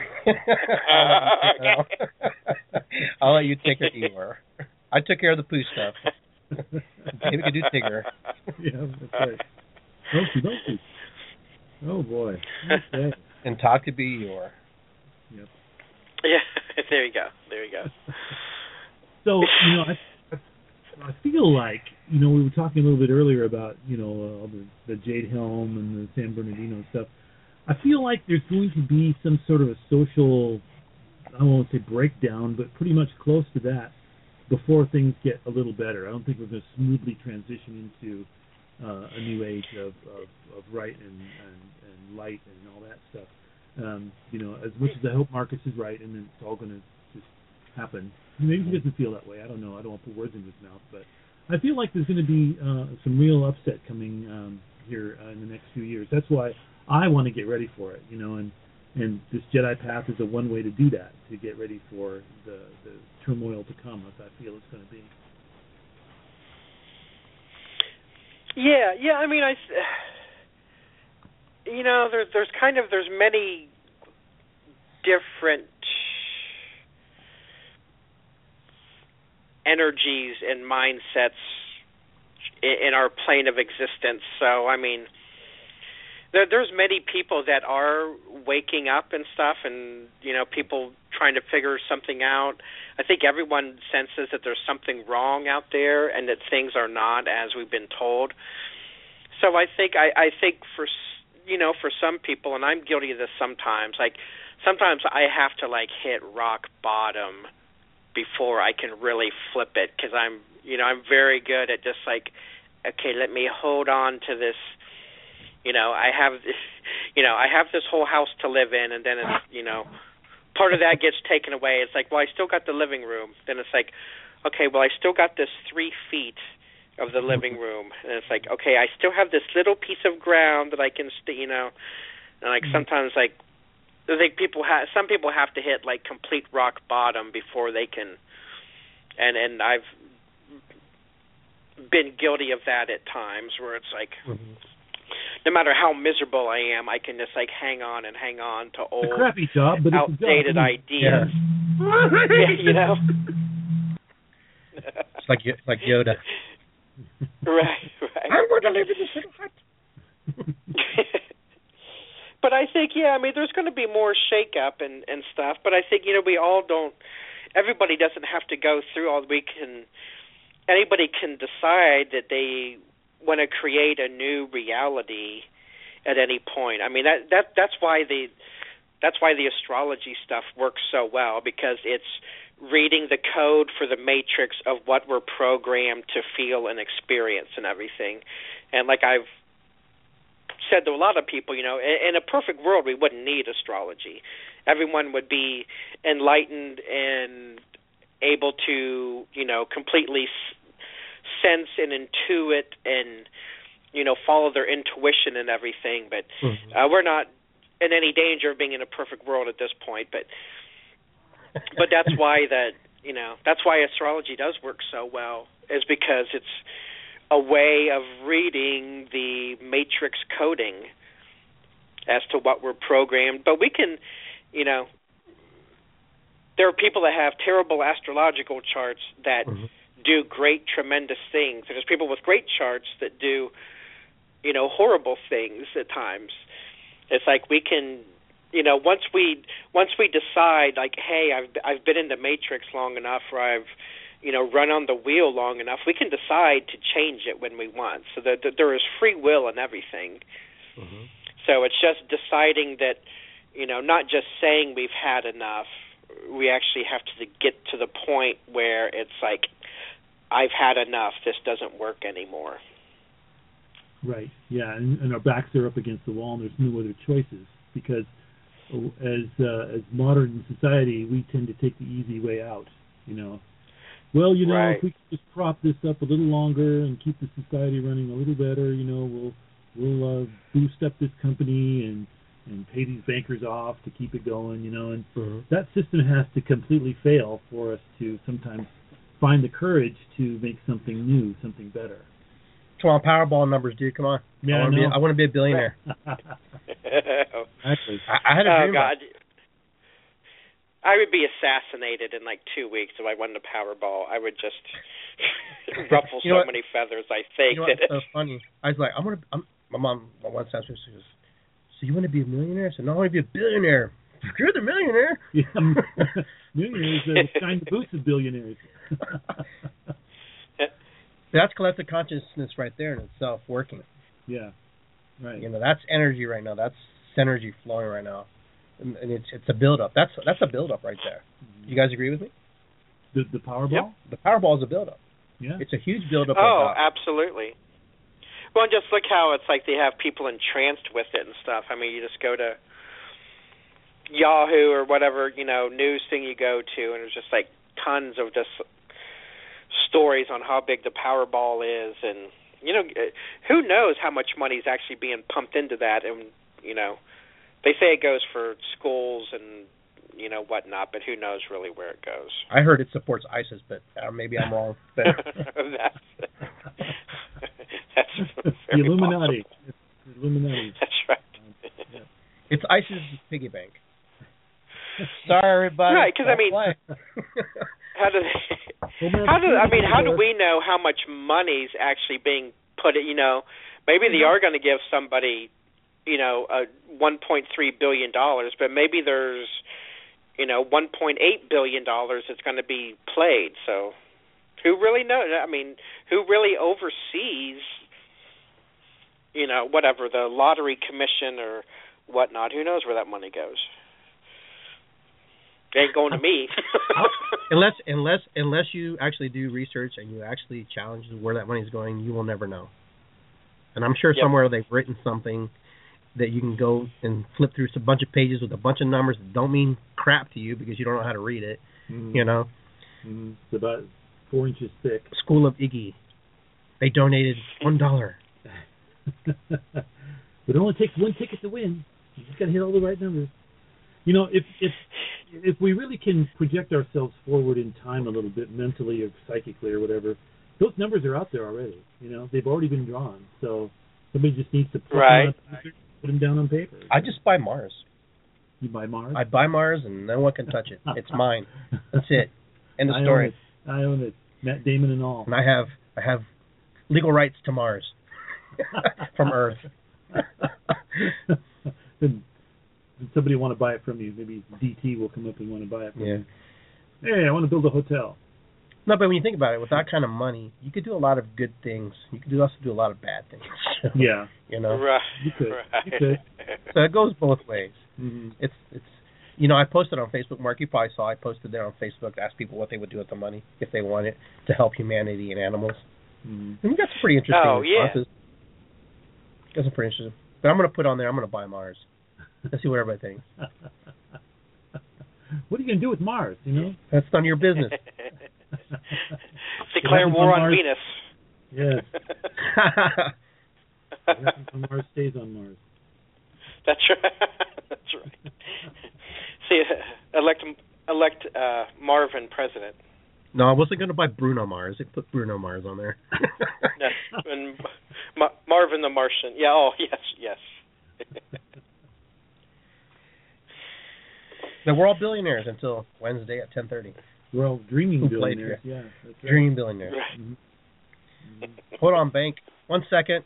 I'll let you take her Eeyore. I took care of the Pooh stuff. Maybe we could do Tigger. Yeah, that's right. Donkey, donkey. Oh boy. Okay. And Todd could be Eeyore. Yep. Yeah, there you go. There you go. So, you know, I, I feel like, you know, we were talking a little bit earlier about, you know, uh, the, the Jade Helm and the San Bernardino stuff. I feel like there's going to be some sort of a social, I won't say breakdown, but pretty much close to that before things get a little better. I don't think we're going to smoothly transition into uh, a new age of, of, of right and, and, and light and all that stuff. Um, you know, as much as I hope Marcus is right and it's all going to just happen. Maybe he doesn't feel that way. I don't know. I don't want to put words in his mouth. But I feel like there's going to be uh, some real upset coming um, here uh, in the next few years. That's why I want to get ready for it, you know, and, and this Jedi Path is a one way to do that, to get ready for the, the turmoil to come, as I feel it's going to be. Yeah, yeah. I mean, I, you know, there's there's kind of there's many different energies and mindsets in, in our plane of existence. So, I mean, there, there's many people that are waking up and stuff, and you know, people trying to figure something out. I think everyone senses that there's something wrong out there, and that things are not as we've been told. So I think I, I think for you know for some people, and I'm guilty of this sometimes. Like sometimes I have to like hit rock bottom before I can really flip it, because I'm you know I'm very good at just like, okay, let me hold on to this. You know, I have, you know, I have this whole house to live in, and then it's, you know, part of that gets taken away. It's like, well, I still got the living room. Then it's like, okay, well, I still got this three feet of the living room, and it's like, okay, I still have this little piece of ground that I can, st- you know, and like sometimes like, I think people have, some people have to hit like complete rock bottom before they can, and and I've been guilty of that at times where it's like. Mm-hmm. No matter how miserable I am, I can just like hang on and hang on to old, it's a crappy job, but outdated it's a job. ideas. Yeah. You know, it's like it's like Yoda. Right, right. I'm going to live in this little hut. But I think, yeah, I mean, there's going to be more shake-up and and stuff. But I think, you know, we all don't. Everybody doesn't have to go through all. We can. Anybody can decide that they want to create a new reality at any point. I mean, that that that's why the that's why the astrology stuff works so well, because it's reading the code for the matrix of what we're programmed to feel and experience and everything. And like I've said to a lot of people, you know, in, in a perfect world, we wouldn't need astrology. Everyone would be enlightened and able to, you know, completely sense and intuit and, you know, follow their intuition and everything, but mm-hmm. uh, we're not in any danger of being in a perfect world at this point. But but that's why that you know that's why astrology does work so well, is because it's a way of reading the matrix coding as to what we're programmed. But we can, you know, there are people that have terrible astrological charts that. Mm-hmm. do great, tremendous things. There's people with great charts that do, you know, horrible things at times. It's like we can, you know, once we once we decide, like, hey, I've I've been in the matrix long enough, or I've, you know, run on the wheel long enough, we can decide to change it when we want. So that, that there is free will in everything. Mm-hmm. So it's just deciding that, you know, not just saying we've had enough. We actually have to get to the point where it's like, I've had enough. This doesn't work anymore. Right. Yeah, and, and our backs are up against the wall, and there's no other choices because as uh, as modern society, we tend to take the easy way out. You know, well, you know, right. if we could just prop this up a little longer and keep the society running a little better, you know, we'll we'll uh, boost up this company and and pay these bankers off to keep it going. You know, and mm-hmm. that system has to completely fail for us to sometimes find the courage to make something new, something better. Come on, Powerball numbers, dude. Come on. Yeah, I want to be. I want to be a billionaire. Actually, I, I had a oh dream. God, I would be assassinated in like two weeks if I won the Powerball. I would just ruffle you know so what? many feathers. I think. You know what's so funny? I was like, I'm gonna. I'm, my mom, my one sister, she goes, "So you want to be a millionaire?" I said, "No, I want to be a billionaire." You're the millionaire. Yeah. Millionaires uh, shine the boots of billionaires. That's collective consciousness right there in itself, working. Yeah, right. You know, that's energy right now. That's synergy flowing right now, and, and it's it's a build-up. That's that's a build-up right there. You guys agree with me? The the Powerball? Yep. The Powerball is a build-up. Yeah. It's a huge build-up. Oh, like absolutely. Well, and just look how it's like they have people entranced with it and stuff. I mean, you just go to Yahoo or whatever, you know, news thing you go to, and there's just like tons of just stories on how big the Powerball is, and you know, who knows how much money is actually being pumped into that. And you know, they say it goes for schools and you know whatnot, but who knows really where it goes. I heard it supports ISIS, but uh, maybe I'm wrong. But that's that's the Illuminati. Possible. It's the Illuminati. That's right. Yeah. It's ISIS's piggy bank. Sorry, everybody. Right, because I mean, how do how do I mean how do we know how much money's actually being put? You know, maybe they are going to give somebody, you know, a one point three billion dollars, but maybe there's, you know, one point eight billion dollars that's going to be played. So, who really knows? I mean, who really oversees, you know, whatever the lottery commission or whatnot? Who knows where that money goes? It ain't going to me. unless unless unless you actually do research and you actually challenge where that money's going, you will never know. And I'm sure yep. somewhere they've written something that you can go and flip through a bunch of pages with a bunch of numbers that don't mean crap to you because you don't know how to read it. Mm-hmm. You know, mm-hmm. It's about four inches thick. School of Iggy. They donated one dollar. But it only takes one ticket to win. You just got to hit all the right numbers. You know, if if if we really can project ourselves forward in time a little bit, mentally or psychically or whatever, those numbers are out there already. You know, they've already been drawn. So somebody just needs to put, right. them, on paper, put them down on paper. I just buy Mars. You buy Mars? I buy Mars, and no one can touch it. It's mine. That's it. End of I story. Own it. I own it. Matt Damon and all. And I have I have legal rights to Mars from Earth. Then somebody want to buy it from you. Maybe D T will come up and want to buy it from yeah. you. Hey, I want to build a hotel. No, but when you think about it, with that kind of money, you could do a lot of good things. You could do, also do a lot of bad things. Yeah. You know? Right. You could. Right. You could. So it goes both ways. Mm-hmm. It's it's you know, I posted on Facebook, Mark, you probably saw I posted there on Facebook to ask people what they would do with the money if they wanted to help humanity and animals. Mm-hmm. And we got some pretty interesting oh, responses. Yeah. Got some pretty interesting. But I'm going to put on there, I'm going to buy Mars. Let's see what everybody thinks. What are you going to do with Mars, you know? That's none of your business. Declare war on, on Venus. Yes. What happens on Mars stays on Mars. That's right. That's right. See, uh, elect elect uh, Marvin president. No, I wasn't going to buy Bruno Mars. They put Bruno Mars on there. Yes, and Ma- Marvin the Martian. Yeah. Oh, yes, yes. So we're all billionaires until Wednesday at ten thirty. We're all dreaming Who billionaires. played Yeah, that's right. Dreaming billionaires. Right. Mm-hmm. Hold on, Bank. One second.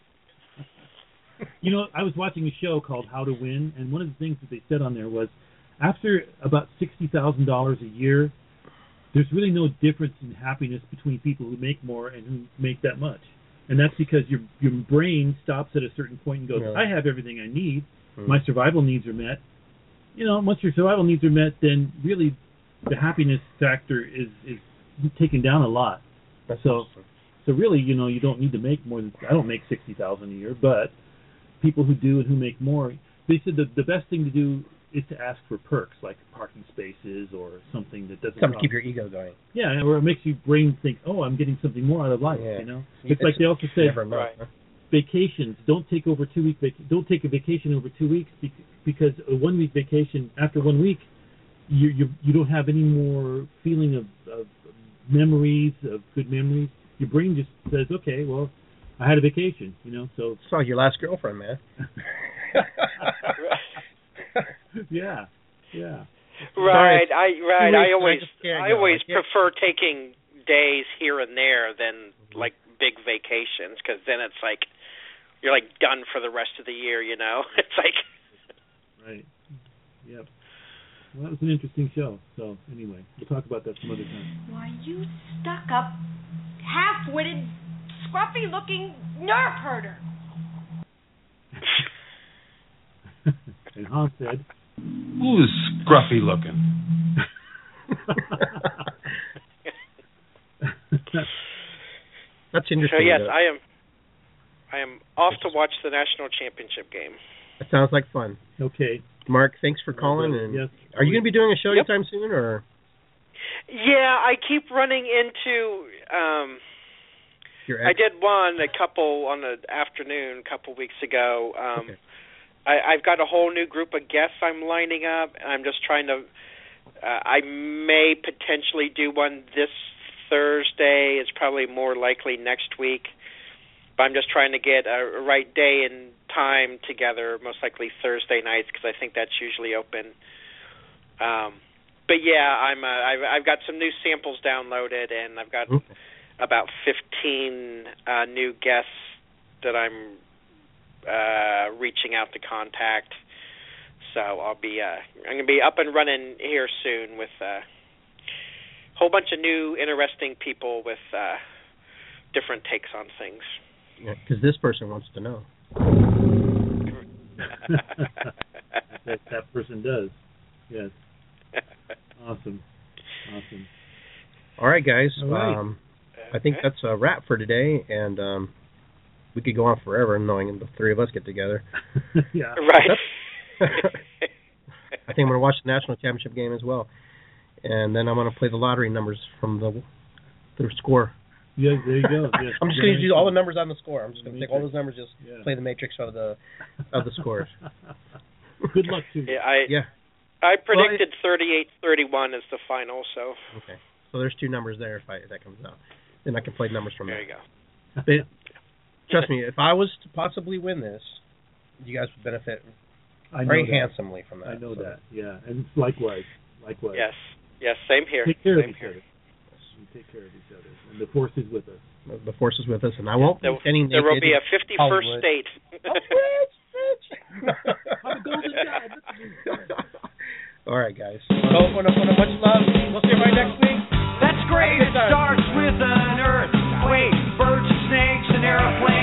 You know, I was watching a show called How to Win, and one of the things that they said on there was after about sixty thousand dollars a year, there's really no difference in happiness between people who make more and who make that much. And that's because your your brain stops at a certain point and goes, Really? I have everything I need. Hmm. My survival needs are met. You know, once your survival needs are met, then really the happiness factor is, is taken down a lot. That's so, so really, you know, you don't need to make more than, I don't make sixty thousand dollars a year, but people who do and who make more, they said the, the best thing to do is to ask for perks, like parking spaces or something that doesn't Something to cost. keep your ego going. Yeah, or it makes your brain think, oh, I'm getting something more out of life, Yeah. you know? You It's like they also said, never know, Right. huh? vacations, don't take over two week vac- don't take a vacation over two weeks bec- because a one week vacation, after one week, you you you don't have any more feeling of, of memories, of good memories. Your brain just says, okay, well, I had a vacation, you know, so. It's like your last girlfriend, man. yeah, yeah. Right, I right. I always just can't I go. always I can't- prefer taking days here and there than like big vacations, because then it's like you're like done for the rest of the year. You know, it's like. Right. Yep. Well, that was an interesting show. So anyway, we'll talk about that some other time. Why, you stuck-up, half-witted, scruffy-looking nerve herder. And Hans said, Who's scruffy looking? That's interesting. So yes, though. I am. I am off to watch the national championship game. That sounds like fun. Okay. Mark, thanks for calling. And Yes. are you going to be doing a show Yep. anytime soon, or? Yeah, I keep running into. Um, Your I ex- did one a couple on the afternoon a couple weeks ago. Um, Okay. I, I've got a whole new group of guests I'm lining up. I'm just trying to. Uh, I may potentially do one this Thursday. It's probably more likely next week. But I'm just trying to get a right day and time together, most likely Thursday nights, because I think that's usually open. Um, but yeah, I'm. Uh, I've, I've got some new samples downloaded, and I've got Okay. about fifteen uh, new guests that I'm uh, reaching out to contact. So I'll be. Uh, I'm gonna be up and running here soon with a whole bunch of new, interesting people with uh, different takes on things. Because this person wants to know. that, that person does. Yes. Awesome. Awesome. All right, guys. All right. Um, I think that's a wrap for today, and um, we could go on forever knowing the three of us get together. Yeah. Right. I think I'm going to watch the national championship game as well, and then I'm going to play the lottery numbers from the the score. Yeah, there you go. Yes. I'm just going to do all the numbers on the score. I'm just going to take all Matrix. those numbers, just Yeah. play the matrix of the of the scores. Good luck to you. Yeah, I Yeah. I predicted thirty-eight thirty-one as the final. So Okay. So there's two numbers there. If, I, if that comes out, then I can play numbers from there there. you go. But trust me, if I was to possibly win this, you guys would benefit I know very that. handsomely from that. I know so. that. Yeah, and likewise, likewise. Yes. Yes. Same here. Take care Same of each here. other. We take care of each other, and the force is with us. The force is with us, and I won't There, be any there will naked be a fifty-first Hollywood. state. I'm a golden god. All right, guys. So, for much love. We'll see you right next week. That's great. It starts with an earthquake, birds, snakes, and airplanes.